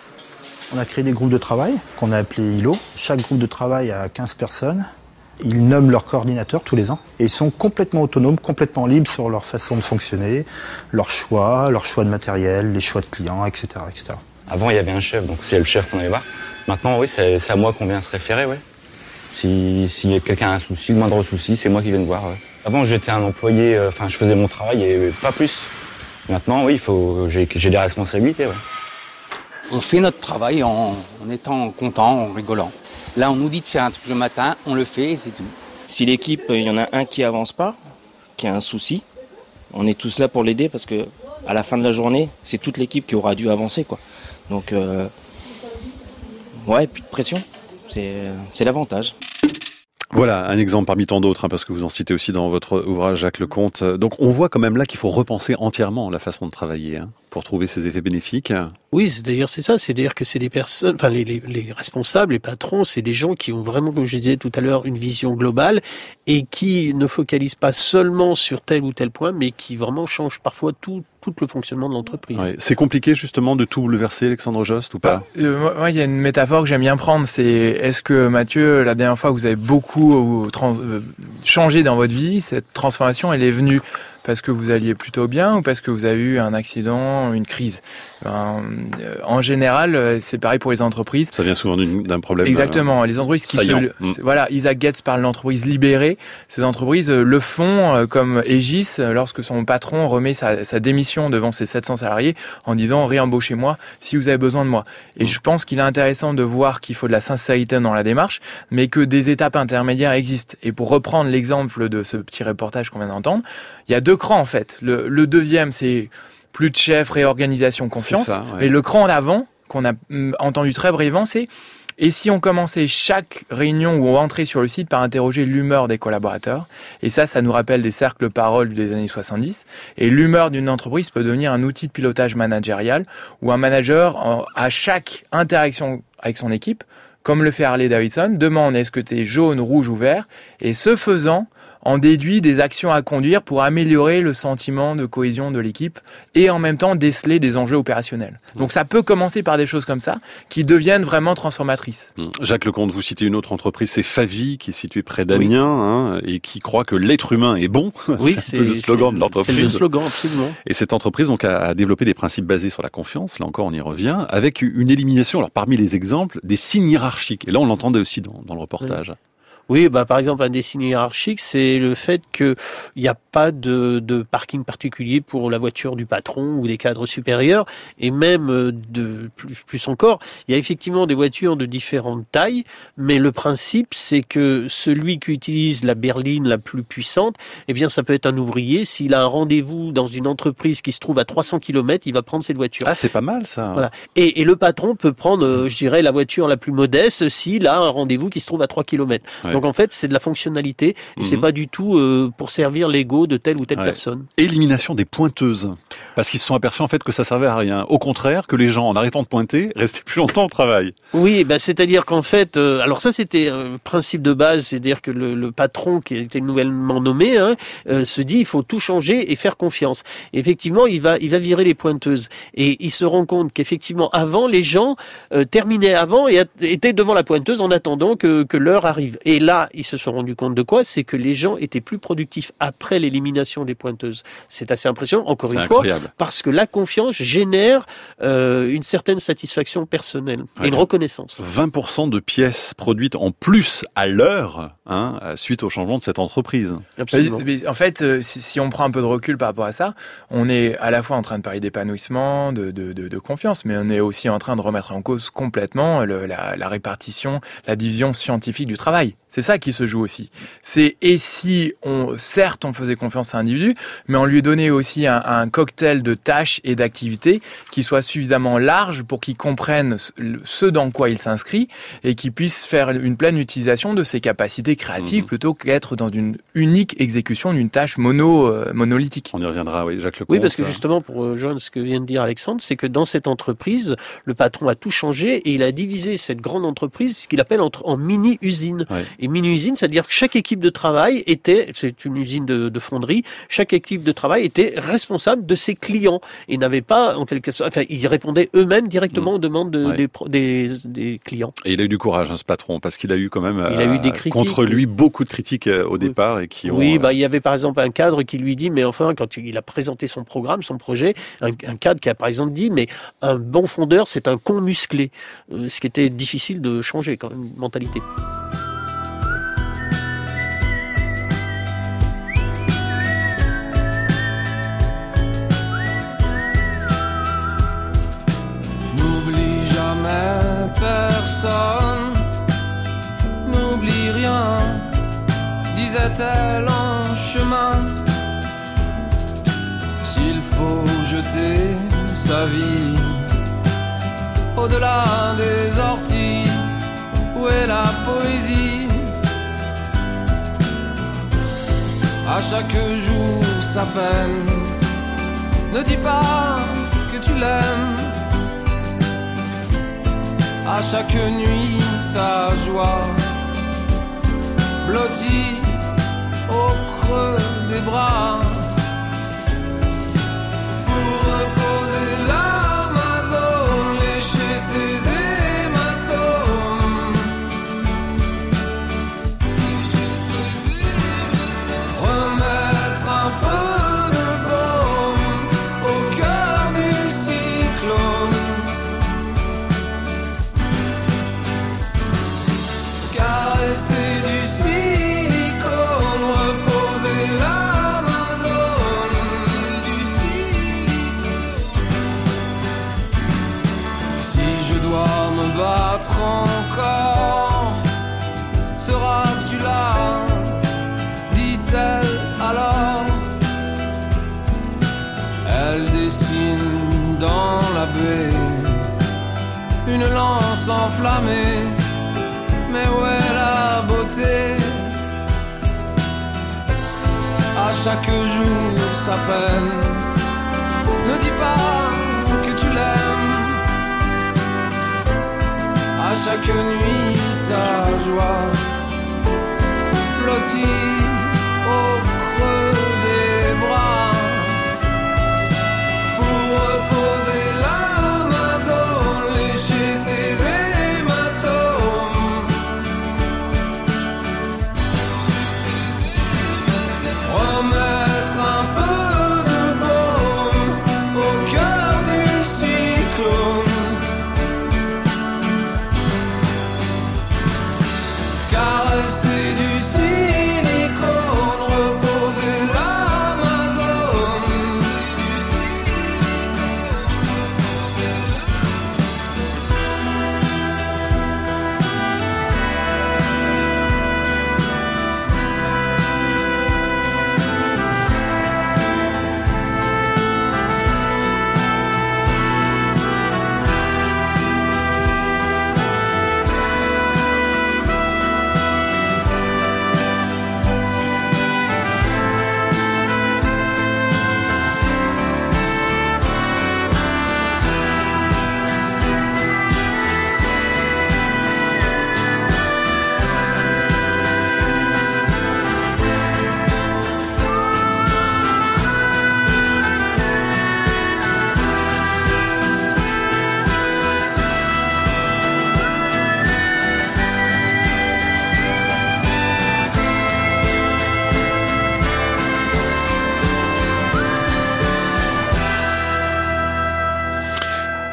Speaker 11: On a créé des groupes de travail qu'on a appelés I L O. Chaque groupe de travail a quinze personnes. Ils nomment leur coordinateur tous les ans et ils sont complètement autonomes, complètement libres sur leur façon de fonctionner, leurs choix, leurs choix de matériel, les choix de clients, et cetera, et cetera.
Speaker 12: Avant, il y avait un chef, donc c'est le chef qu'on allait voir. Maintenant, oui, c'est, c'est à moi qu'on vient se référer, ouais. Si, si quelqu'un a un souci, le moindre souci, c'est moi qui viens de voir. Ouais. Avant, j'étais un employé, enfin, je faisais mon travail et pas plus. Maintenant, oui, il faut, j'ai, j'ai des responsabilités, ouais.
Speaker 13: On fait notre travail en, en étant content, en rigolant. Là, on nous dit de faire un truc le matin, on le fait et c'est tout.
Speaker 14: Si l'équipe, il y en a un qui avance pas, qui a un souci, on est tous là pour l'aider parce que à la fin de la journée, c'est toute l'équipe qui aura dû avancer, quoi. Donc, euh, ouais, plus de pression, c'est, c'est l'avantage.
Speaker 1: Voilà, un exemple parmi tant d'autres, hein, parce que vous en citez aussi dans votre ouvrage, Jacques Lecomte. Donc, on voit quand même là qu'il faut repenser entièrement la façon de travailler, hein, pour trouver ces effets bénéfiques.
Speaker 4: Oui, c'est d'ailleurs c'est ça, c'est-à-dire que c'est des personnes, enfin les, les, les responsables, les patrons, c'est des gens qui ont vraiment, comme je disais tout à l'heure, une vision globale et qui ne focalisent pas seulement sur tel ou tel point, mais qui vraiment changent parfois tout, tout le fonctionnement de l'entreprise.
Speaker 1: Ouais. C'est compliqué justement de tout bouleverser, Alexandre Jost, ou pas?
Speaker 5: euh, Moi, il y a une métaphore que j'aime bien prendre, c'est est-ce que Mathieu, la dernière fois que vous avez beaucoup trans- euh, changé dans votre vie, cette transformation, elle est venue parce que vous alliez plutôt bien ou parce que vous avez eu un accident, une crise? Ben, euh, en général, c'est pareil pour les entreprises.
Speaker 1: Ça vient souvent d'une, d'un problème.
Speaker 5: Exactement. Euh, les entreprises qui se, mmh. voilà, Isaac Getz parle d'entreprise libérée. Ces entreprises le font euh, comme Aegis lorsque son patron remet sa, sa démission devant ses sept cents salariés en disant réembauchez-moi si vous avez besoin de moi. Et mmh. je pense qu'il est intéressant de voir qu'il faut de la sincérité dans la démarche, mais que des étapes intermédiaires existent. Et pour reprendre l'exemple de ce petit reportage qu'on vient d'entendre, il y a deux crans en fait. Le, le deuxième, c'est plus de chef, réorganisation, confiance. Ça, ouais. Et le cran d'avant, qu'on a entendu très brièvement, c'est et si on commençait chaque réunion où on entrait sur le site par interroger l'humeur des collaborateurs. Et ça, ça nous rappelle des cercles paroles des années soixante-dix. Et l'humeur d'une entreprise peut devenir un outil de pilotage managérial où un manager, à chaque interaction avec son équipe, comme le fait Harley Davidson, demande est-ce que tu es jaune, rouge ou vert. Et ce faisant, en déduit des actions à conduire pour améliorer le sentiment de cohésion de l'équipe et en même temps déceler des enjeux opérationnels. Donc ça peut commencer par des choses comme ça qui deviennent vraiment transformatrices.
Speaker 1: Jacques Lecomte, vous citez une autre entreprise, c'est Favi qui est située près d'Amiens, oui. hein, et qui croit que l'être humain est bon.
Speaker 4: Oui,
Speaker 1: c'est, c'est un peu le slogan
Speaker 4: c'est,
Speaker 1: de l'entreprise.
Speaker 4: C'est le slogan, absolument.
Speaker 1: Et cette entreprise donc a, a développé des principes basés sur la confiance, là encore on y revient, avec une élimination, alors parmi les exemples, des signes hiérarchiques. Et là on l'entendait aussi dans, dans le reportage.
Speaker 4: Oui. Oui, bah par exemple un des signes hiérarchiques, c'est le fait qu'il n'y a pas de, de parking particulier pour la voiture du patron ou des cadres supérieurs, et même de plus, plus encore, il y a effectivement des voitures de différentes tailles, mais le principe c'est que celui qui utilise la berline la plus puissante, eh bien ça peut être un ouvrier. S'il a un rendez-vous dans une entreprise qui se trouve à trois cents kilomètres, il va prendre cette voiture.
Speaker 1: Ah, c'est pas mal ça.
Speaker 4: Voilà. Et, et le patron peut prendre, euh, je dirais, la voiture la plus modeste s'il a un rendez-vous qui se trouve à trois kilomètres. Ouais. Donc en fait, c'est de la fonctionnalité et mmh. c'est pas du tout euh, pour servir l'ego de telle ou telle ouais. personne.
Speaker 1: Élimination des pointeuses. Parce qu'ils se sont aperçus en fait que ça servait à rien. Au contraire, que les gens, en arrêtant de pointer, restaient plus longtemps au travail.
Speaker 4: Oui, bah, c'est-à-dire qu'en fait, euh, alors ça c'était un principe de base, c'est-à-dire que le, le patron qui a été nouvellement nommé hein, euh, se dit il faut tout changer et faire confiance. Et effectivement, il va, il va virer les pointeuses. Et il se rend compte qu'effectivement, avant, les gens euh, terminaient avant et étaient devant la pointeuse en attendant que, que l'heure arrive. Et là, ils se sont rendus compte de quoi? C'est que les gens étaient plus productifs après l'élimination des pointeuses. C'est assez impressionnant, encore c'est une incroyable. fois, parce que la confiance génère euh, une certaine satisfaction personnelle ouais. et une reconnaissance.
Speaker 1: vingt pour cent de pièces produites en plus à l'heure hein, suite au changement de cette entreprise.
Speaker 5: Absolument. En fait, si, si on prend un peu de recul par rapport à ça, on est à la fois en train de parler d'épanouissement, de, de, de, de confiance, mais on est aussi en train de remettre en cause complètement le, la, la répartition, la division scientifique du travail. C'est ça qui se joue aussi. C'est et si on, certes, on faisait confiance à un individu, mais on lui donnait aussi un, un cocktail de tâches et d'activités qui soit suffisamment large pour qu'il comprenne ce dans quoi il s'inscrit et qu'il puisse faire une pleine utilisation de ses capacités créatives mmh. plutôt qu'être dans une unique exécution d'une tâche mono, euh, monolithique.
Speaker 1: On y reviendra, oui, Jacques Lecomte.
Speaker 4: Oui, parce que justement, pour rejoindre ce que vient de dire Alexandre, c'est que dans cette entreprise, le patron a tout changé et il a divisé cette grande entreprise, ce qu'il appelle en, en mini-usines. Ouais. Et mini-usine, c'est-à-dire que chaque équipe de travail était, c'est une usine de, de fonderie, chaque équipe de travail était responsable de ses clients et n'avait pas, en quelque sorte, enfin, ils répondaient eux-mêmes directement mmh. aux demandes de, ouais. des, des, des clients.
Speaker 1: Et il a eu du courage, hein, ce patron, parce qu'il a eu quand même
Speaker 4: il a euh, eu des critiques,
Speaker 1: contre lui beaucoup de critiques euh, au oui. départ et qui ont.
Speaker 4: Oui, bah il y avait par exemple un cadre qui lui dit, mais enfin, quand il a présenté son programme, son projet, un, un cadre qui a par exemple dit, mais un bon fondeur, c'est un con musclé, euh, ce qui était difficile de changer quand même, mentalité.
Speaker 15: Personne n'oublie rien, disait-elle en chemin. S'il faut jeter sa vie au-delà des orties, où est la poésie? À chaque jour sa peine, ne dis pas que tu l'aimes. À chaque nuit sa joie, blottie au creux des bras. Pour reposer l'Amazone, lécher ses hématomes, remettre un peu de baume au cœur du cyclone. C'est du silicone, reposer l'Amazone. Si je dois me battre encore, seras-tu là? Dit-elle alors. Elle dessine dans la baie une lance enflammée. Mais où est la beauté? À chaque jour sa peine, ne dis pas que tu l'aimes. À chaque nuit sa joie, blottie au creux des bras. Pour reposer l'Amazone, lécher ses hématomes. Remettre un peu de baume au cœur du cyclone. Caresser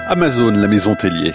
Speaker 1: Amazon, la maison Tellier.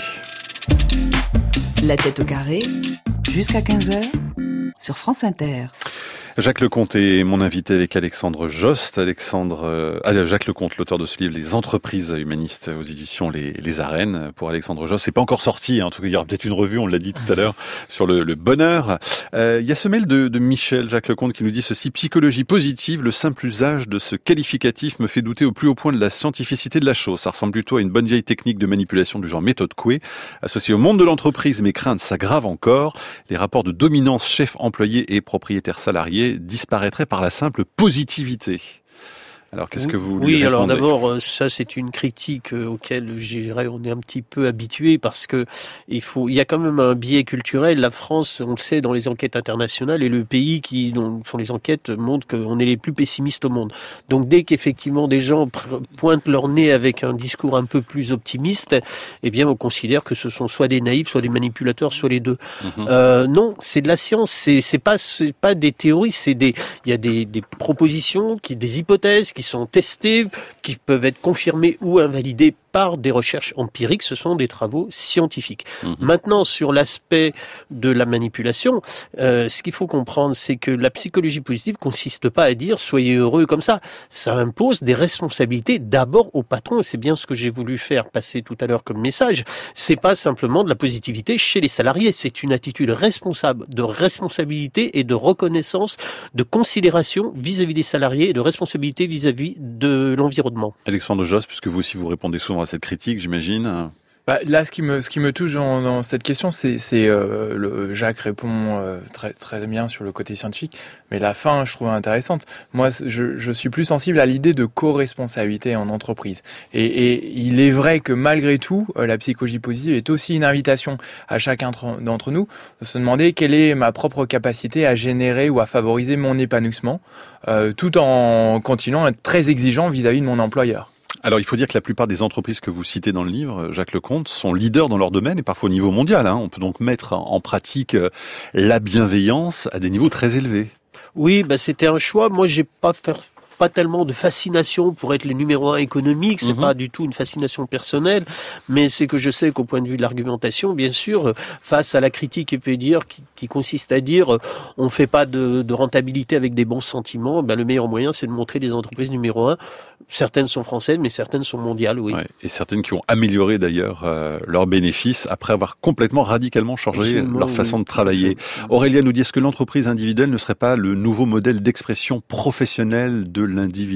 Speaker 3: La tête au carré, jusqu'à quinze heures, sur France Inter.
Speaker 1: Jacques Lecomte est mon invité avec Alexandre Jost. Alexandre, euh, Jacques Lecomte, l'auteur de ce livre, Les entreprises humanistes aux éditions Les, les Arènes. Pour Alexandre Jost, c'est pas encore sorti. Hein. En tout cas, il y aura peut-être une revue, on l'a dit tout à l'heure, sur le, le bonheur. Euh, il y a ce mail de, de Michel, Jacques Lecomte, qui nous dit ceci. Psychologie positive, le simple usage de ce qualificatif me fait douter au plus haut point de la scientificité de la chose. Ça ressemble plutôt à une bonne vieille technique de manipulation du genre méthode Coué. Associée au monde de l'entreprise, mes craintes s'aggravent encore. Les rapports de dominance chef-employé et propriétaire-salarié disparaîtrait par la simple positivité. Alors, qu'est-ce que vous lui
Speaker 4: Oui,
Speaker 1: répondez ?
Speaker 4: alors d'abord, ça c'est une critique auquel je dirais on est un petit peu habitué parce que il faut, il y a quand même un biais culturel. La France, on le sait dans les enquêtes internationales, est le pays qui, dont sur les enquêtes, montre qu'on est les plus pessimistes au monde. Donc dès qu'effectivement des gens pointent leur nez avec un discours un peu plus optimiste, eh bien on considère que ce sont soit des naïfs, soit des manipulateurs, soit les deux. Mm-hmm. Euh, non, c'est de la science. C'est, c'est pas, c'est pas des théories. C'est des, il y a des, des propositions, qui, des hypothèses qui sont testées, qui peuvent être confirmées ou invalidées par des recherches empiriques. Ce sont des travaux scientifiques. Mmh. Maintenant, sur l'aspect de la manipulation, euh, ce qu'il faut comprendre, c'est que la psychologie positive consiste pas à dire soyez heureux comme ça. Ça impose des responsabilités d'abord au patron. Et c'est bien ce que j'ai voulu faire passer tout à l'heure comme message. C'est pas simplement de la positivité chez les salariés. C'est une attitude responsable, de responsabilité et de reconnaissance, de considération vis-à-vis des salariés et de responsabilité vis-à-vis de l'environnement.
Speaker 1: Alexandre Jost, puisque vous aussi vous répondez souvent à cette critique, j'imagine.
Speaker 5: Bah, là, ce qui me ce qui me touche dans, dans cette question, c'est c'est euh, le, Jacques répond euh, très très bien sur le côté scientifique, mais la fin, je trouve intéressante. Moi, je je suis plus sensible à l'idée de co-responsabilité en entreprise. Et, et il est vrai que malgré tout, euh, la psychologie positive est aussi une invitation à chacun d'entre nous de se demander quelle est ma propre capacité à générer ou à favoriser mon épanouissement, euh, tout en continuant à être très exigeant vis-à-vis de mon employeur.
Speaker 1: Alors, il faut dire que la plupart des entreprises que vous citez dans le livre, Jacques Lecomte, sont leaders dans leur domaine et parfois au niveau mondial. Hein. On peut donc mettre en pratique la bienveillance à des niveaux très élevés.
Speaker 4: Oui, bah c'était un choix. Moi, j'ai pas fait pas tellement de fascination pour être le numéro un économique, c'est mmh. pas du tout une fascination personnelle, mais c'est que je sais qu'au point de vue de l'argumentation, bien sûr, face à la critique qui peut dire, qui, qui consiste à dire, on fait pas de, de rentabilité avec des bons sentiments, ben le meilleur moyen, c'est de montrer des entreprises numéro un. Certaines sont françaises, mais certaines sont mondiales, oui. Ouais,
Speaker 1: et certaines qui ont amélioré d'ailleurs euh, leurs bénéfices après avoir complètement radicalement changé Absolument, leur façon oui, de travailler. Aurélien nous dit, est-ce que l'entreprise individuelle ne serait pas le nouveau modèle d'expression professionnelle de l'individu ?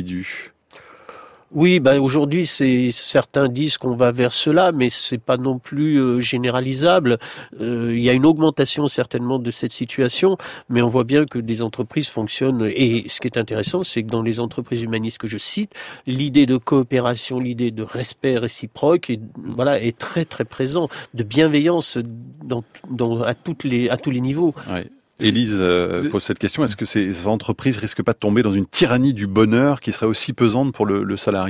Speaker 4: Oui, ben aujourd'hui, c'est certains disent qu'on va vers cela, mais c'est pas non plus euh, généralisable. Euh, il y a une augmentation certainement de cette situation, mais on voit bien que des entreprises fonctionnent. Et ce qui est intéressant, c'est que dans les entreprises humanistes que je cite, l'idée de coopération, l'idée de respect réciproque, est, voilà, est très très présent, de bienveillance dans, dans à toutes les à tous les niveaux.
Speaker 1: Ouais. Élise euh, pose cette question, est-ce que ces entreprises risquent pas de tomber dans une tyrannie du bonheur qui serait aussi pesante pour le, le salarié ?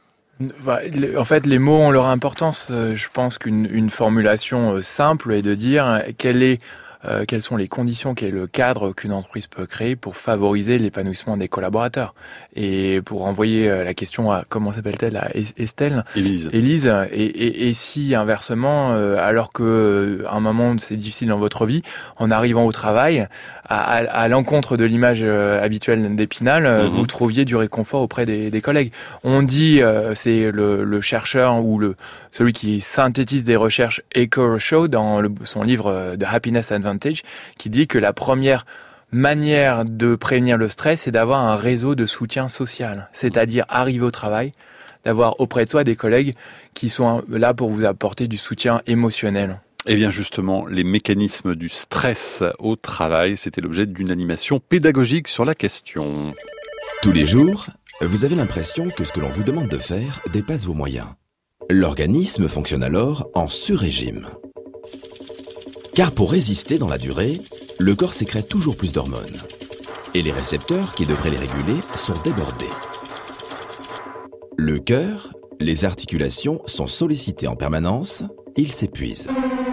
Speaker 5: En fait, les mots ont leur importance. Je pense qu'une une formulation simple est de dire quelle est Euh, quelles sont les conditions, quel est le cadre qu'une entreprise peut créer pour favoriser l'épanouissement des collaborateurs. Et pour envoyer la question à, comment s'appelle-t-elle, à Estelle
Speaker 1: Élise.
Speaker 5: Élise, et, et, et si inversement, euh, alors que à un moment c'est difficile dans votre vie, en arrivant au travail, à, à, à l'encontre de l'image euh, habituelle d'Épinal, mm-hmm. vous trouviez du réconfort auprès des, des collègues. On dit, euh, c'est le, le chercheur ou le celui qui synthétise des recherches, Echo Show, dans le, son livre The Happiness Advantage, qui dit que la première manière de prévenir le stress, c'est d'avoir un réseau de soutien social. C'est-à-dire arriver au travail, d'avoir auprès de soi des collègues qui sont là pour vous apporter du soutien émotionnel.
Speaker 1: Eh bien justement, les mécanismes du stress au travail, c'était l'objet d'une animation pédagogique sur la question.
Speaker 16: Tous les jours, vous avez l'impression que ce que l'on vous demande de faire dépasse vos moyens. L'organisme fonctionne alors en sur-régime. Car pour résister dans la durée, le corps sécrète toujours plus d'hormones. Et les récepteurs qui devraient les réguler sont débordés. Le cœur, les articulations sont sollicités en permanence, ils s'épuisent.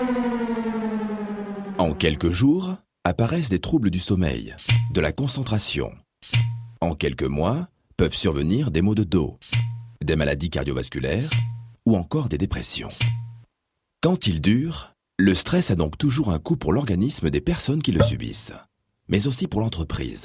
Speaker 16: En quelques jours, apparaissent des troubles du sommeil, de la concentration. En quelques mois, peuvent survenir des maux de dos, des maladies cardiovasculaires ou encore des dépressions. Quand il dure, le stress a donc toujours un coût pour l'organisme des personnes qui le subissent, mais aussi pour l'entreprise.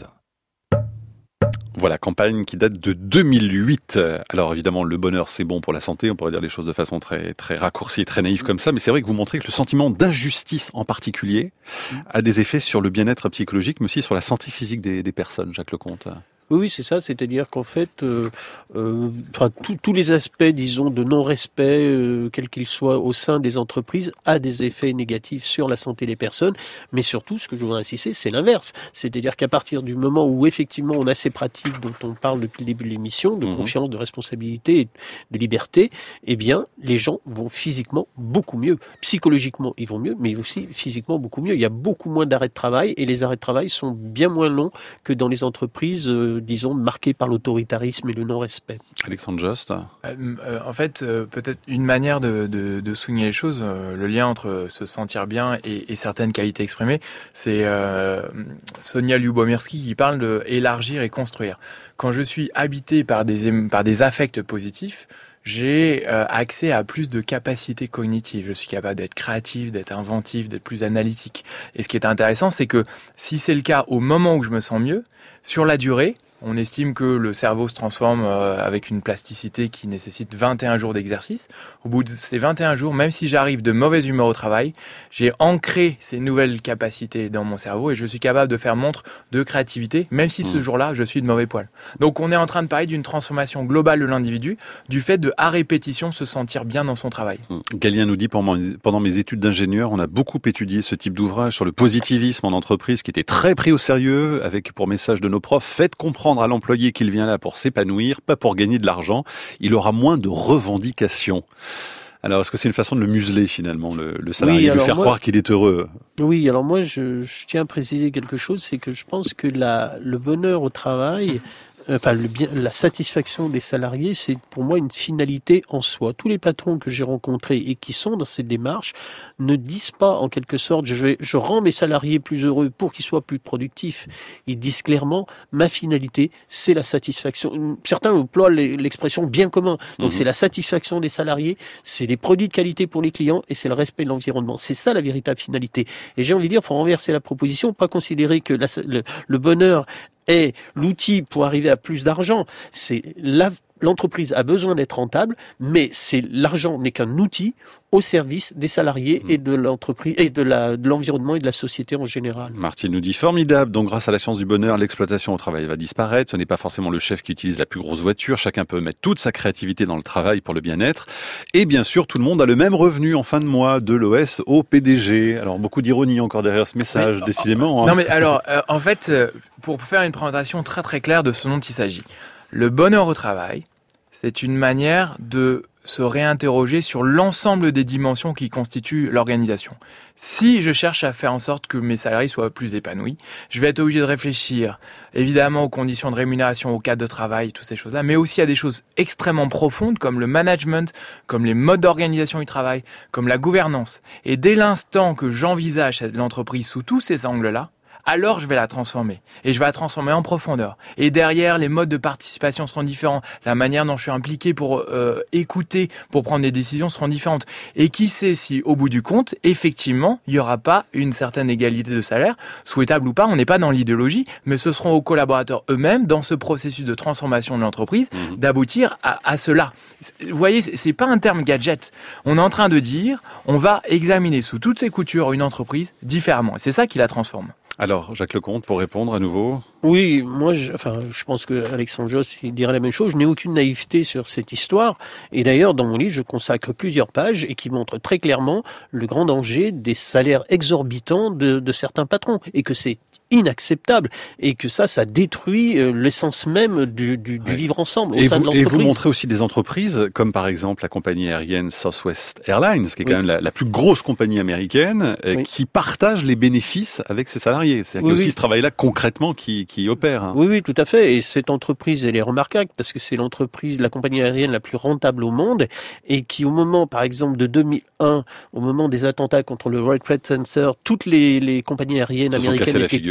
Speaker 1: Voilà, campagne qui date de deux mille huit. Alors évidemment, le bonheur, c'est bon pour la santé. On pourrait dire les choses de façon très très raccourcie et très naïve comme ça. Mais c'est vrai que vous montrez que le sentiment d'injustice en particulier a des effets sur le bien-être psychologique, mais aussi sur la santé physique des, des personnes, Jacques Lecomte.
Speaker 4: Oui, oui, c'est ça. C'est-à-dire qu'en fait, euh, euh, enfin, tous les aspects, disons, de non-respect, euh, quel qu'il soit, au sein des entreprises, a des effets négatifs sur la santé des personnes. Mais surtout, ce que je voudrais insister, c'est l'inverse. C'est-à-dire qu'à partir du moment où, effectivement, on a ces pratiques dont on parle depuis le début de l'émission, de mmh. confiance, de responsabilité, de liberté, eh bien, les gens vont physiquement beaucoup mieux. Psychologiquement, ils vont mieux, mais aussi physiquement beaucoup mieux. Il y a beaucoup moins d'arrêts de travail, et les arrêts de travail sont bien moins longs que dans les entreprises euh, disons, marqué par l'autoritarisme et le non-respect.
Speaker 1: Alexandre Jost.
Speaker 5: euh, euh, En fait, euh, peut-être une manière de, de, de souligner les choses, euh, le lien entre se sentir bien et, et certaines qualités exprimées, c'est euh, Sonia Lyubomirsky qui parle de élargir et construire. Quand je suis habité par des, par des affects positifs, j'ai euh, accès à plus de capacités cognitives. Je suis capable d'être créatif, d'être inventif, d'être plus analytique. Et ce qui est intéressant, c'est que si c'est le cas au moment où je me sens mieux, sur la durée, on estime que le cerveau se transforme euh, avec une plasticité qui nécessite vingt et un jours d'exercice. Au bout de ces vingt et un jours, même si j'arrive de mauvaise humeur au travail, j'ai ancré ces nouvelles capacités dans mon cerveau et je suis capable de faire montre de créativité, même si ce mmh. jour-là, je suis de mauvais poil. Donc on est en train de parler d'une transformation globale de l'individu, du fait de, à répétition, se sentir bien dans son travail.
Speaker 1: Mmh. Galien nous dit, pendant, pendant mes études d'ingénieur, on a beaucoup étudié ce type d'ouvrage sur le positivisme en entreprise qui était très pris au sérieux, avec pour message de nos profs, faites comprendre à l'employé qu'il vient là pour s'épanouir, pas pour gagner de l'argent. Il aura moins de revendications. Alors, est-ce que c'est une façon de le museler, finalement, le, le salarié, oui, lui faire moi, croire qu'il est heureux?
Speaker 4: Oui, alors moi, je, je tiens à préciser quelque chose, c'est que je pense que la, le bonheur au travail... Enfin, le bien, la satisfaction des salariés, c'est pour moi une finalité en soi. Tous les patrons que j'ai rencontrés et qui sont dans cette démarche ne disent pas, en quelque sorte, je, vais, je rends mes salariés plus heureux pour qu'ils soient plus productifs. Ils disent clairement, ma finalité, c'est la satisfaction. Certains emploient l'expression bien commun. Donc, mmh. c'est la satisfaction des salariés, c'est les produits de qualité pour les clients et c'est le respect de l'environnement. C'est ça la véritable finalité. Et j'ai envie de dire, il faut renverser la proposition, pas considérer que la, le, le bonheur est l'outil pour arriver à plus d'argent. C'est la, l'entreprise a besoin d'être rentable, mais c'est l'argent n'est qu'un outil au service des salariés mmh. et de l'entreprise et de, la, de l'environnement et de la société en général.
Speaker 1: Martine nous dit formidable. Donc grâce à la science du bonheur, l'exploitation au travail va disparaître. Ce n'est pas forcément le chef qui utilise la plus grosse voiture. Chacun peut mettre toute sa créativité dans le travail pour le bien-être. Et bien sûr, tout le monde a le même revenu en fin de mois, de l'O S au P D G. Alors beaucoup d'ironie encore derrière ce message, mais, décidément.
Speaker 5: Hein. Non mais alors, euh, en fait, euh, pour faire une présentation très très claire de ce dont il s'agit. Le bonheur au travail, c'est une manière de se réinterroger sur l'ensemble des dimensions qui constituent l'organisation. Si je cherche à faire en sorte que mes salariés soient plus épanouis, je vais être obligé de réfléchir évidemment aux conditions de rémunération, au cadre de travail, toutes ces choses-là, mais aussi à des choses extrêmement profondes comme le management, comme les modes d'organisation du travail, comme la gouvernance. Et dès l'instant que j'envisage l'entreprise sous tous ces angles-là, alors je vais la transformer. Et je vais la transformer en profondeur. Et derrière, les modes de participation seront différents. La manière dont je suis impliqué pour euh, écouter, pour prendre des décisions seront différentes. Et qui sait si, au bout du compte, effectivement, il n'y aura pas une certaine égalité de salaire, souhaitable ou pas, on n'est pas dans l'idéologie, mais ce seront aux collaborateurs eux-mêmes, dans ce processus de transformation de l'entreprise, mmh. d'aboutir à, à cela. Vous voyez, c'est pas un terme gadget. On est en train de dire, on va examiner sous toutes ses coutures une entreprise différemment. Et c'est ça qui la transforme.
Speaker 1: Alors, Jacques Lecomte, pour répondre à nouveau.
Speaker 4: Oui, moi, je, enfin, je pense que Alexandre Jost dirait la même chose. Je n'ai aucune naïveté sur cette histoire. Et d'ailleurs, dans mon livre, je consacre plusieurs pages et qui montrent très clairement le grand danger des salaires exorbitants de, de certains patrons. Et que c'est inacceptable. Et que ça, ça détruit l'essence même du, du, du ouais. vivre ensemble au
Speaker 1: et
Speaker 4: sein
Speaker 1: vous,
Speaker 4: de l'entreprise.
Speaker 1: Et vous montrez aussi des entreprises, comme par exemple la compagnie aérienne Southwest Airlines, qui est quand oui. même la, la plus grosse compagnie américaine, oui. qui partage les bénéfices avec ses salariés. C'est-à-dire oui, qu'il y a aussi oui. ce travail-là concrètement qui, qui opère. Hein.
Speaker 4: Oui, oui, tout à fait. Et cette entreprise, elle est remarquable parce que c'est l'entreprise, la compagnie aérienne la plus rentable au monde et qui, au moment, par exemple, de deux mille un, au moment des attentats contre le World Trade Center, toutes les, les compagnies aériennes
Speaker 1: se
Speaker 4: américaines étaient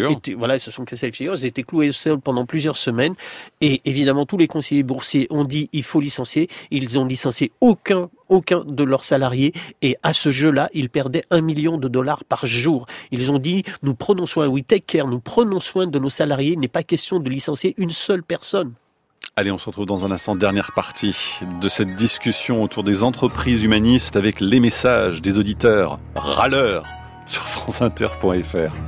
Speaker 1: figure.
Speaker 4: Été, voilà, ils se sont cassés la figure. Ils ont été cloués au sol pendant plusieurs semaines. Et évidemment, tous les conseillers boursiers ont dit il faut licencier. Ils ont licencié aucun aucun de leurs salariés, et à ce jeu-là, ils perdaient un million de dollars par jour. Ils ont dit, nous prenons soin, we take care, nous prenons soin de nos salariés, il n'est pas question de licencier une seule personne.
Speaker 1: Allez, on se retrouve dans un instant, dernière partie de cette discussion autour des entreprises humanistes avec les messages des auditeurs râleurs sur franceinter point f r.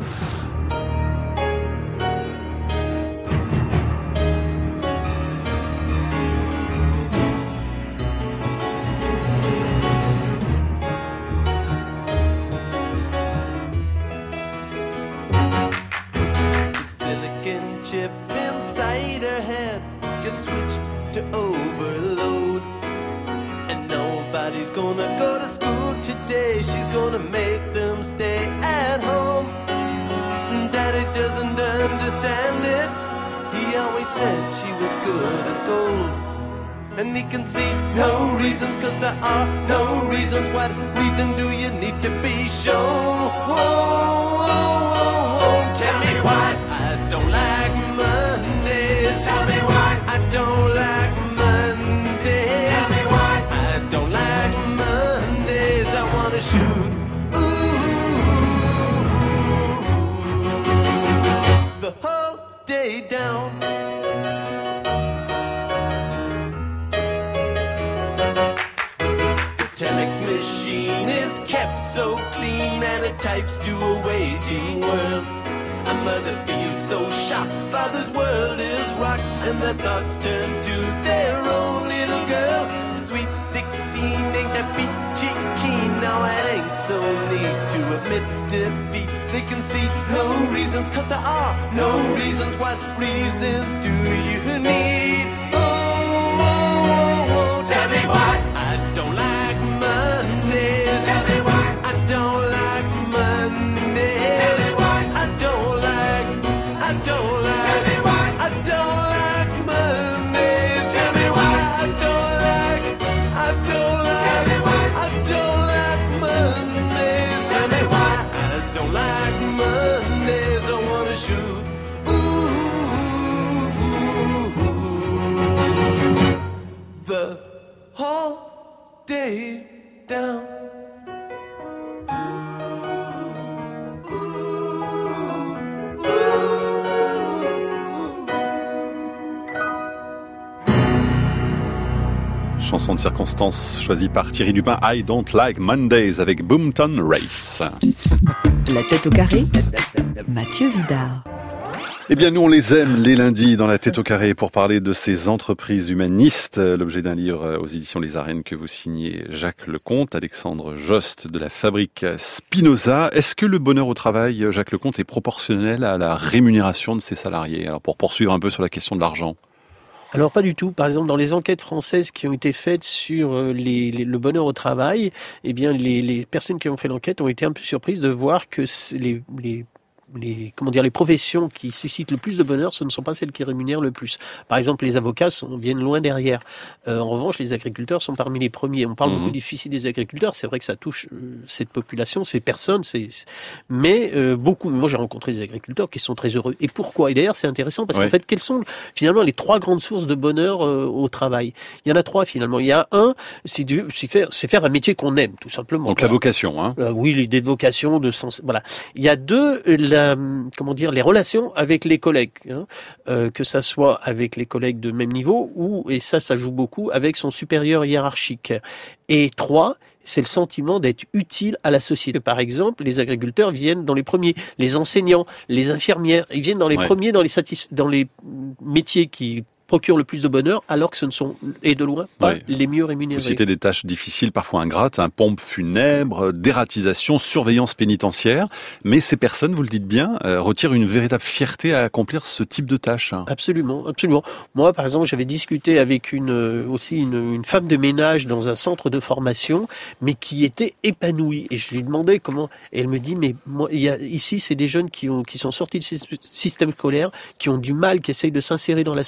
Speaker 17: Nobody's gonna go to school today. She's gonna make them stay at home. Daddy doesn't understand it. He always said she was good as gold. And he can see no reasons, cause there are no reasons. What reason do you need to be shown? Whoa, whoa, whoa, whoa. Tell me why I don't like Mondays. Tell me why I don't like Mondays. Tell me why I don't like Mondays. I wanna shoot. Ooh, the whole day down. Telex machine is kept so clean and it types to a waiting world. A mother feels so shocked, father's world is rocked, and their thoughts turn to their own little girl. Sweet sixteen ain't that peachy keen, now it ain't so neat to admit defeat. They can see no reasons, cause there are no reasons. What reasons do you need? Oh, oh, oh, oh. Tell me why I don't like Mondays. Tell me why I don't like Mondays. Tell me why I don't like, I don't like. Tell me why I don't like Mondays. Tell me why I don't like, I don't like. Tell me why I don't like Mondays. Tell me why I don't like Mondays. I wanna shoot. Ooh, the whole day down.
Speaker 1: Chanson de circonstance choisie par Thierry Dupin, I Don't Like Mondays avec Boomtown Rates.
Speaker 3: La tête au carré, Mathieu Vidard.
Speaker 1: Eh bien, nous, on les aime, les lundis, dans la tête au carré, pour parler de ces entreprises humanistes. L'objet d'un livre aux éditions Les Arènes que vous signez Jacques Lecomte, Alexandre Jost de la Fabrique Spinoza. Est-ce que le bonheur au travail, Jacques Lecomte, est proportionnel à la rémunération de ses salariés? Alors, pour poursuivre un peu sur la question de l'argent.
Speaker 4: Alors pas du tout. Par exemple, dans les enquêtes françaises qui ont été faites sur les, les, le bonheur au travail, eh bien les, les personnes qui ont fait l'enquête ont été un peu surprises de voir que les, les les comment dire les professions qui suscitent le plus de bonheur, ce ne sont pas celles qui rémunèrent le plus. Par exemple, les avocats sont, viennent loin derrière. Euh, en revanche, les agriculteurs sont parmi les premiers. On parle mmh. beaucoup du suicide des agriculteurs. C'est vrai que ça touche euh, cette population, ces personnes. C'est, c'est... mais euh, beaucoup. Moi, j'ai rencontré des agriculteurs qui sont très heureux. Et pourquoi? Et d'ailleurs, c'est intéressant parce ouais. qu'en fait, quelles sont finalement les trois grandes sources de bonheur euh, au travail? Il y en a trois finalement. Il y a un, c'est, du, c'est faire, c'est faire un métier qu'on aime, tout simplement.
Speaker 1: Donc voilà. La vocation, hein.
Speaker 4: Euh, oui, l'idée de vocation, de sens. Voilà. Il y a deux. La, comment dire, les relations avec les collègues, hein, euh, que ça soit avec les collègues de même niveau ou, et ça, ça joue beaucoup, avec son supérieur hiérarchique. Et trois, c'est le sentiment d'être utile à la société. Par exemple, les agriculteurs viennent dans les premiers, les enseignants, les infirmières, ils viennent dans les ouais. premiers dans les satis- dans les métiers qui procurent le plus de bonheur, alors que ce ne sont, et de loin, pas ouais. les mieux rémunérés.
Speaker 1: Vous citez des tâches difficiles, parfois ingrates, un pompe funèbre, dératisation, surveillance pénitentiaire, mais ces personnes, vous le dites bien, euh, retirent une véritable fierté à accomplir ce type de tâches.
Speaker 4: Absolument, absolument. Moi, par exemple, j'avais discuté avec une aussi une, une femme de ménage dans un centre de formation, mais qui était épanouie, et je lui demandais comment, et elle me dit, mais moi, il y a, ici, c'est des jeunes qui ont, qui sont sortis du système scolaire, qui ont du mal, qui essayent de s'insérer dans la société.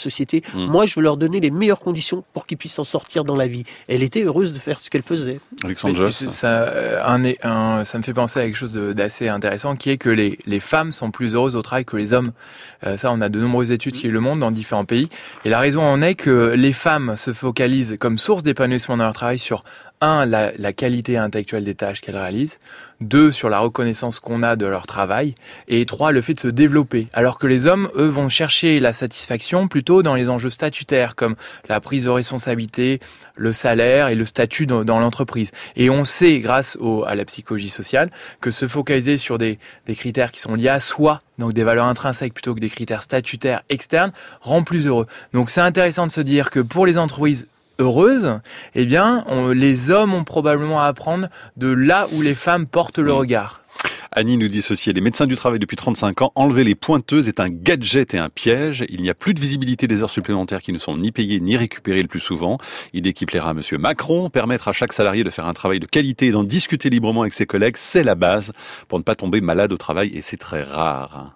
Speaker 4: Mmh. Moi, je veux leur donner les meilleures conditions pour qu'ils puissent s'en sortir dans la vie. Elle était heureuse de faire ce qu'elle faisait.
Speaker 1: Alexandre Josse.
Speaker 5: Ça, un, un, ça me fait penser à quelque chose d'assez intéressant, qui est que les, les femmes sont plus heureuses au travail que les hommes. Euh, ça, on a de nombreuses études qui le montrent dans différents pays. Et la raison en est que les femmes se focalisent comme source d'épanouissement dans leur travail sur un, la, la qualité intellectuelle des tâches qu'elles réalisent, deux, sur la reconnaissance qu'on a de leur travail, et trois, le fait de se développer. Alors que les hommes, eux, vont chercher la satisfaction plutôt dans les enjeux statutaires, comme la prise de responsabilité, le salaire et le statut dans, dans l'entreprise. Et on sait, grâce au, à la psychologie sociale, que se focaliser sur des, des critères qui sont liés à soi, donc des valeurs intrinsèques plutôt que des critères statutaires externes, rend plus heureux. Donc c'est intéressant de se dire que pour les entreprises heureuse, eh bien, on, les hommes ont probablement à apprendre de là où les femmes portent le regard.
Speaker 1: Annie nous dit ceci, les médecins du travail depuis trente-cinq ans, enlever les pointeuses est un gadget et un piège. Il n'y a plus de visibilité des heures supplémentaires qui ne sont ni payées ni récupérées le plus souvent. Il déplaira Monsieur Macron. Permettre à chaque salarié de faire un travail de qualité et d'en discuter librement avec ses collègues, c'est la base pour ne pas tomber malade au travail, et c'est très rare.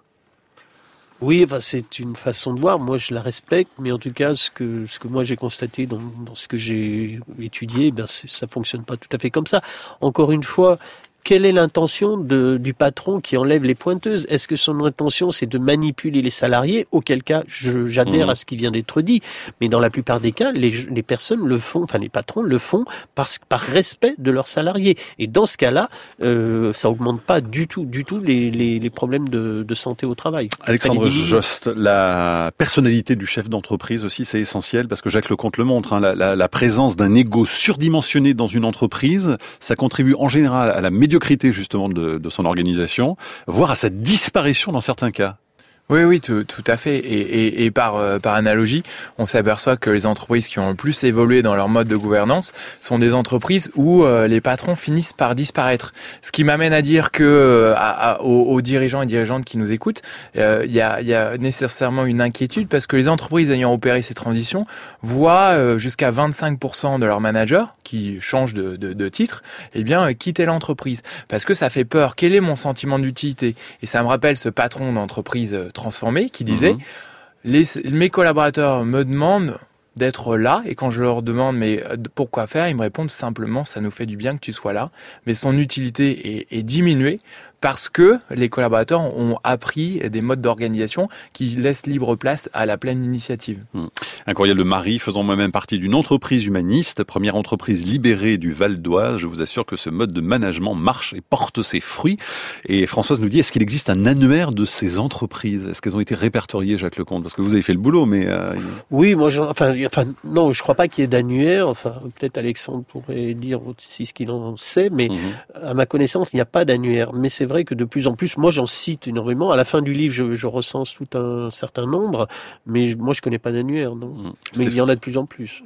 Speaker 4: Oui, enfin, c'est une façon de voir. Moi, je la respecte, mais en tout cas, ce que ce que moi j'ai constaté dans, dans ce que j'ai étudié, ben c'est, ça fonctionne pas tout à fait comme ça. Encore une fois, quelle est l'intention de, du patron qui enlève les pointeuses? Est-ce que son intention, c'est de manipuler les salariés? Auquel cas, je, j'adhère mmh. à ce qui vient d'être dit. Mais dans la plupart des cas, les, les personnes le font, enfin les patrons le font parce, par respect de leurs salariés. Et dans ce cas-là, euh, ça augmente pas du tout, du tout les, les, les problèmes de, de santé au travail.
Speaker 1: Alexandre Jost, la personnalité du chef d'entreprise aussi, c'est essentiel parce que Jacques Lecomte le montre. Hein, la, la, la présence d'un ego surdimensionné dans une entreprise, ça contribue en général à la médiocrité justement de, de son organisation, voire à sa disparition dans certains cas.
Speaker 5: Oui, oui, tout, tout à fait. Et, et, et par, euh, par analogie, on s'aperçoit que les entreprises qui ont le plus évolué dans leur mode de gouvernance sont des entreprises où euh, les patrons finissent par disparaître. Ce qui m'amène à dire que euh, à, à, aux, aux dirigeants et dirigeantes qui nous écoutent, il euh, y, a, y a nécessairement une inquiétude parce que les entreprises ayant opéré ces transitions voient euh, jusqu'à vingt-cinq pour cent de leurs managers qui changent de, de, de titre, eh bien euh, quitter l'entreprise parce que ça fait peur. Quel est mon sentiment d'utilité? Et ça me rappelle ce patron d'entreprise euh, transformé qui disait mmh. les, mes collaborateurs me demandent d'être là et quand je leur demande mais pourquoi faire, ils me répondent simplement ça nous fait du bien que tu sois là, mais son utilité est, est diminuée parce que les collaborateurs ont appris des modes d'organisation qui laissent libre place à la pleine initiative.
Speaker 1: Mmh. Un courriel de Marie, faisant moi-même partie d'une entreprise humaniste, première entreprise libérée du Val d'Oise, je vous assure que ce mode de management marche et porte ses fruits. Et Françoise nous dit, est-ce qu'il existe un annuaire de ces entreprises? Est-ce qu'elles ont été répertoriées, Jacques Lecomte? Parce que vous avez fait le boulot, mais... Euh...
Speaker 4: Oui, moi, je, enfin, enfin, non, je crois pas qu'il y ait d'annuaire. Enfin, peut-être Alexandre pourrait dire aussi ce qu'il en sait, mais mmh. à ma connaissance, il n'y a pas d'annuaire. Mais c'est vrai que de plus en plus, moi j'en cite énormément. À la fin du livre, je, je recense tout un certain nombre, mais je, moi je connais pas d'annuaire, non. Mmh. Mais il y en a de plus en plus.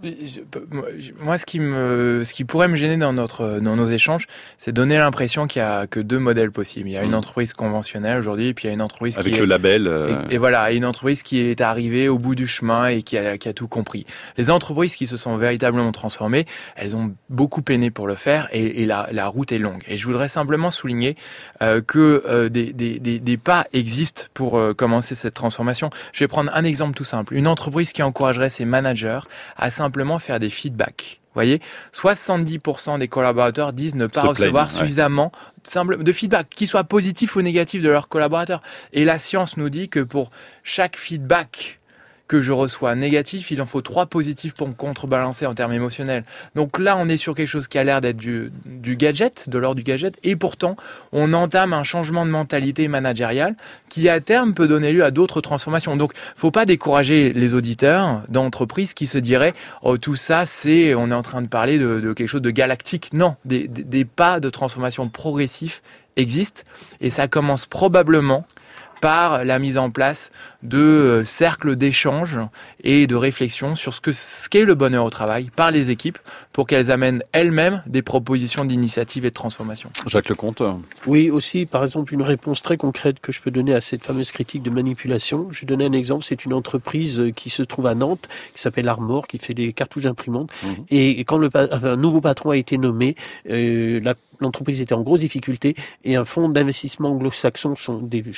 Speaker 5: Moi, ce qui me, ce qui pourrait me gêner dans notre, dans nos échanges, c'est donner l'impression qu'il y a que deux modèles possibles. Il y a mmh. une entreprise conventionnelle aujourd'hui, et puis il y a une entreprise
Speaker 1: avec
Speaker 5: qui
Speaker 1: le
Speaker 5: est,
Speaker 1: label. Euh...
Speaker 5: Et, et voilà, une entreprise qui est arrivée au bout du chemin et qui a, qui a tout compris. Les entreprises qui se sont véritablement transformées, elles ont beaucoup peiné pour le faire, et, et la, la route est longue. Et je voudrais simplement souligner euh, que Euh, des, des, des, des pas existent pour euh, commencer cette transformation. Je vais prendre un exemple tout simple. Une entreprise qui encouragerait ses managers à simplement faire des feedbacks. Vous voyez, soixante-dix pour cent des collaborateurs disent ne pas Se recevoir plaignent, suffisamment ouais. de feedback, qu'il soit positif ou négatif de leurs collaborateurs. Et la science nous dit que pour chaque feedback que je reçois négatif, il en faut trois positifs pour me contrebalancer en termes émotionnels. Donc là, on est sur quelque chose qui a l'air d'être du, du gadget, de l'ordre du gadget, et pourtant, on entame un changement de mentalité managériale qui, à terme, peut donner lieu à d'autres transformations. Donc, faut pas décourager les auditeurs d'entreprises qui se diraient « Oh, tout ça, c'est, on est en train de parler de, de quelque chose de galactique. » Non, des, des, des pas de transformation progressifs existent, et ça commence probablement par la mise en place de cercles d'échange et de réflexion sur ce que ce qu'est le bonheur au travail par les équipes pour qu'elles amènent elles-mêmes des propositions d'initiative et de transformation.
Speaker 1: Jacques Lecomte.
Speaker 4: Oui, aussi, par exemple, une réponse très concrète que je peux donner à cette fameuse critique de manipulation. Je vais donner un exemple, c'est une entreprise qui se trouve à Nantes, qui s'appelle Armor, qui fait des cartouches imprimantes. Mmh. Et quand le, enfin, un nouveau patron a été nommé, euh, la l'entreprise était en grosse difficulté et un fonds d'investissement anglo-saxon sont, des, sont venus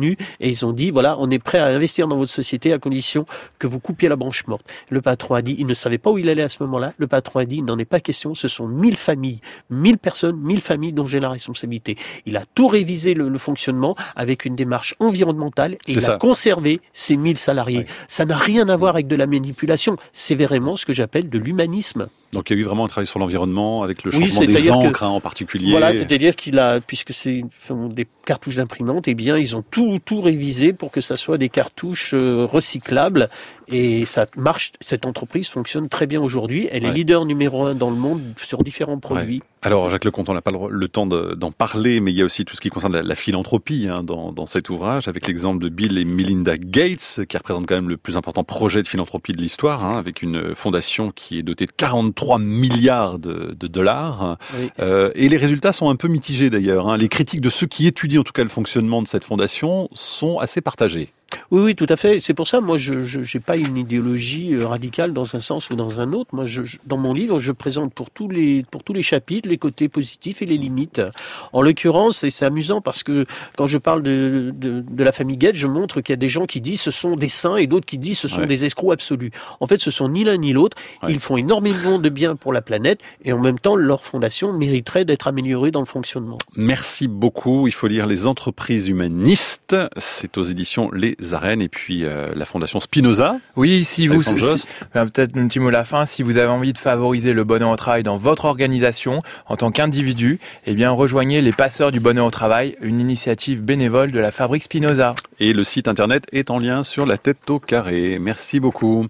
Speaker 4: venu et ils ont dit, voilà, on est prêt à investir dans votre société à condition que vous coupiez la branche morte. Le patron a dit, il ne savait pas où il allait à ce moment-là. Le patron a dit, il n'en est pas question, ce sont mille familles, mille personnes, mille familles dont j'ai la responsabilité. Il a tout révisé le, le fonctionnement avec une démarche environnementale et il
Speaker 1: ça.
Speaker 4: a conservé ces mille salariés.
Speaker 1: Ouais.
Speaker 4: Ça n'a rien à voir avec de la manipulation. C'est vraiment ce que j'appelle de l'humanisme.
Speaker 1: Donc il y a eu vraiment un travail sur l'environnement avec le
Speaker 4: Oui,
Speaker 1: changement des
Speaker 4: c'est-à-dire
Speaker 1: encres
Speaker 4: que-
Speaker 1: hein, en particulier.
Speaker 4: Voilà, c'est-à-dire qu'il a, puisque c'est enfin, des cartouches d'imprimante, eh bien, ils ont tout, tout révisé pour que ça soit des cartouches euh, recyclables. Et ça marche, cette entreprise fonctionne très bien aujourd'hui. Elle est
Speaker 1: Ouais.
Speaker 4: leader numéro un dans le monde sur différents produits.
Speaker 1: Ouais. Alors Jacques Lecomte, on n'a pas le, le temps de- d'en parler, mais il y a aussi tout ce qui concerne la, la philanthropie hein, dans, dans cet ouvrage, avec l'exemple de Bill et Melinda Gates, qui représente quand même le plus important projet de philanthropie de l'histoire, hein, avec une fondation qui est dotée de quarante-trois milliards de, de dollars.
Speaker 4: Oui.
Speaker 1: Euh, et les résultats sont un peu mitigés d'ailleurs. Hein. Les critiques de ceux qui étudient en tout cas le fonctionnement de cette fondation sont assez partagées.
Speaker 4: Oui, oui, tout à fait. C'est pour ça, moi, je je j'ai pas une idéologie euh, radicale dans un sens ou dans un autre. Moi, je, je- dans mon livre, je présente pour tous les pour tous les chapitres les côtés positifs et les limites. En l'occurrence, et c'est amusant parce que quand je parle de de, de la famille Gates, je montre qu'il y a des gens qui disent ce sont des saints et d'autres qui disent ce sont
Speaker 1: Ouais.
Speaker 4: des escrocs absolus. En fait, ce sont ni l'un ni l'autre.
Speaker 1: Ouais.
Speaker 4: Ils font énormément de bien pour la planète et en même temps, leur fondation mériterait d'être améliorée dans le fonctionnement.
Speaker 1: Merci beaucoup. Il faut lire Les entreprises humanistes. C'est aux éditions Les Arènes et puis euh, la fondation Spinoza.
Speaker 5: Oui, si vous,
Speaker 1: Alexandre
Speaker 5: si-
Speaker 1: Jost.
Speaker 5: enfin, peut-être un petit mot à la fin, si vous avez envie de favoriser le bonheur au travail dans votre organisation, en tant qu'individu, eh bien, rejoignez les Passeurs du bonheur au travail, une initiative bénévole de la Fabrique Spinoza.
Speaker 1: Et le site internet est en lien sur la tête au carré. Merci beaucoup.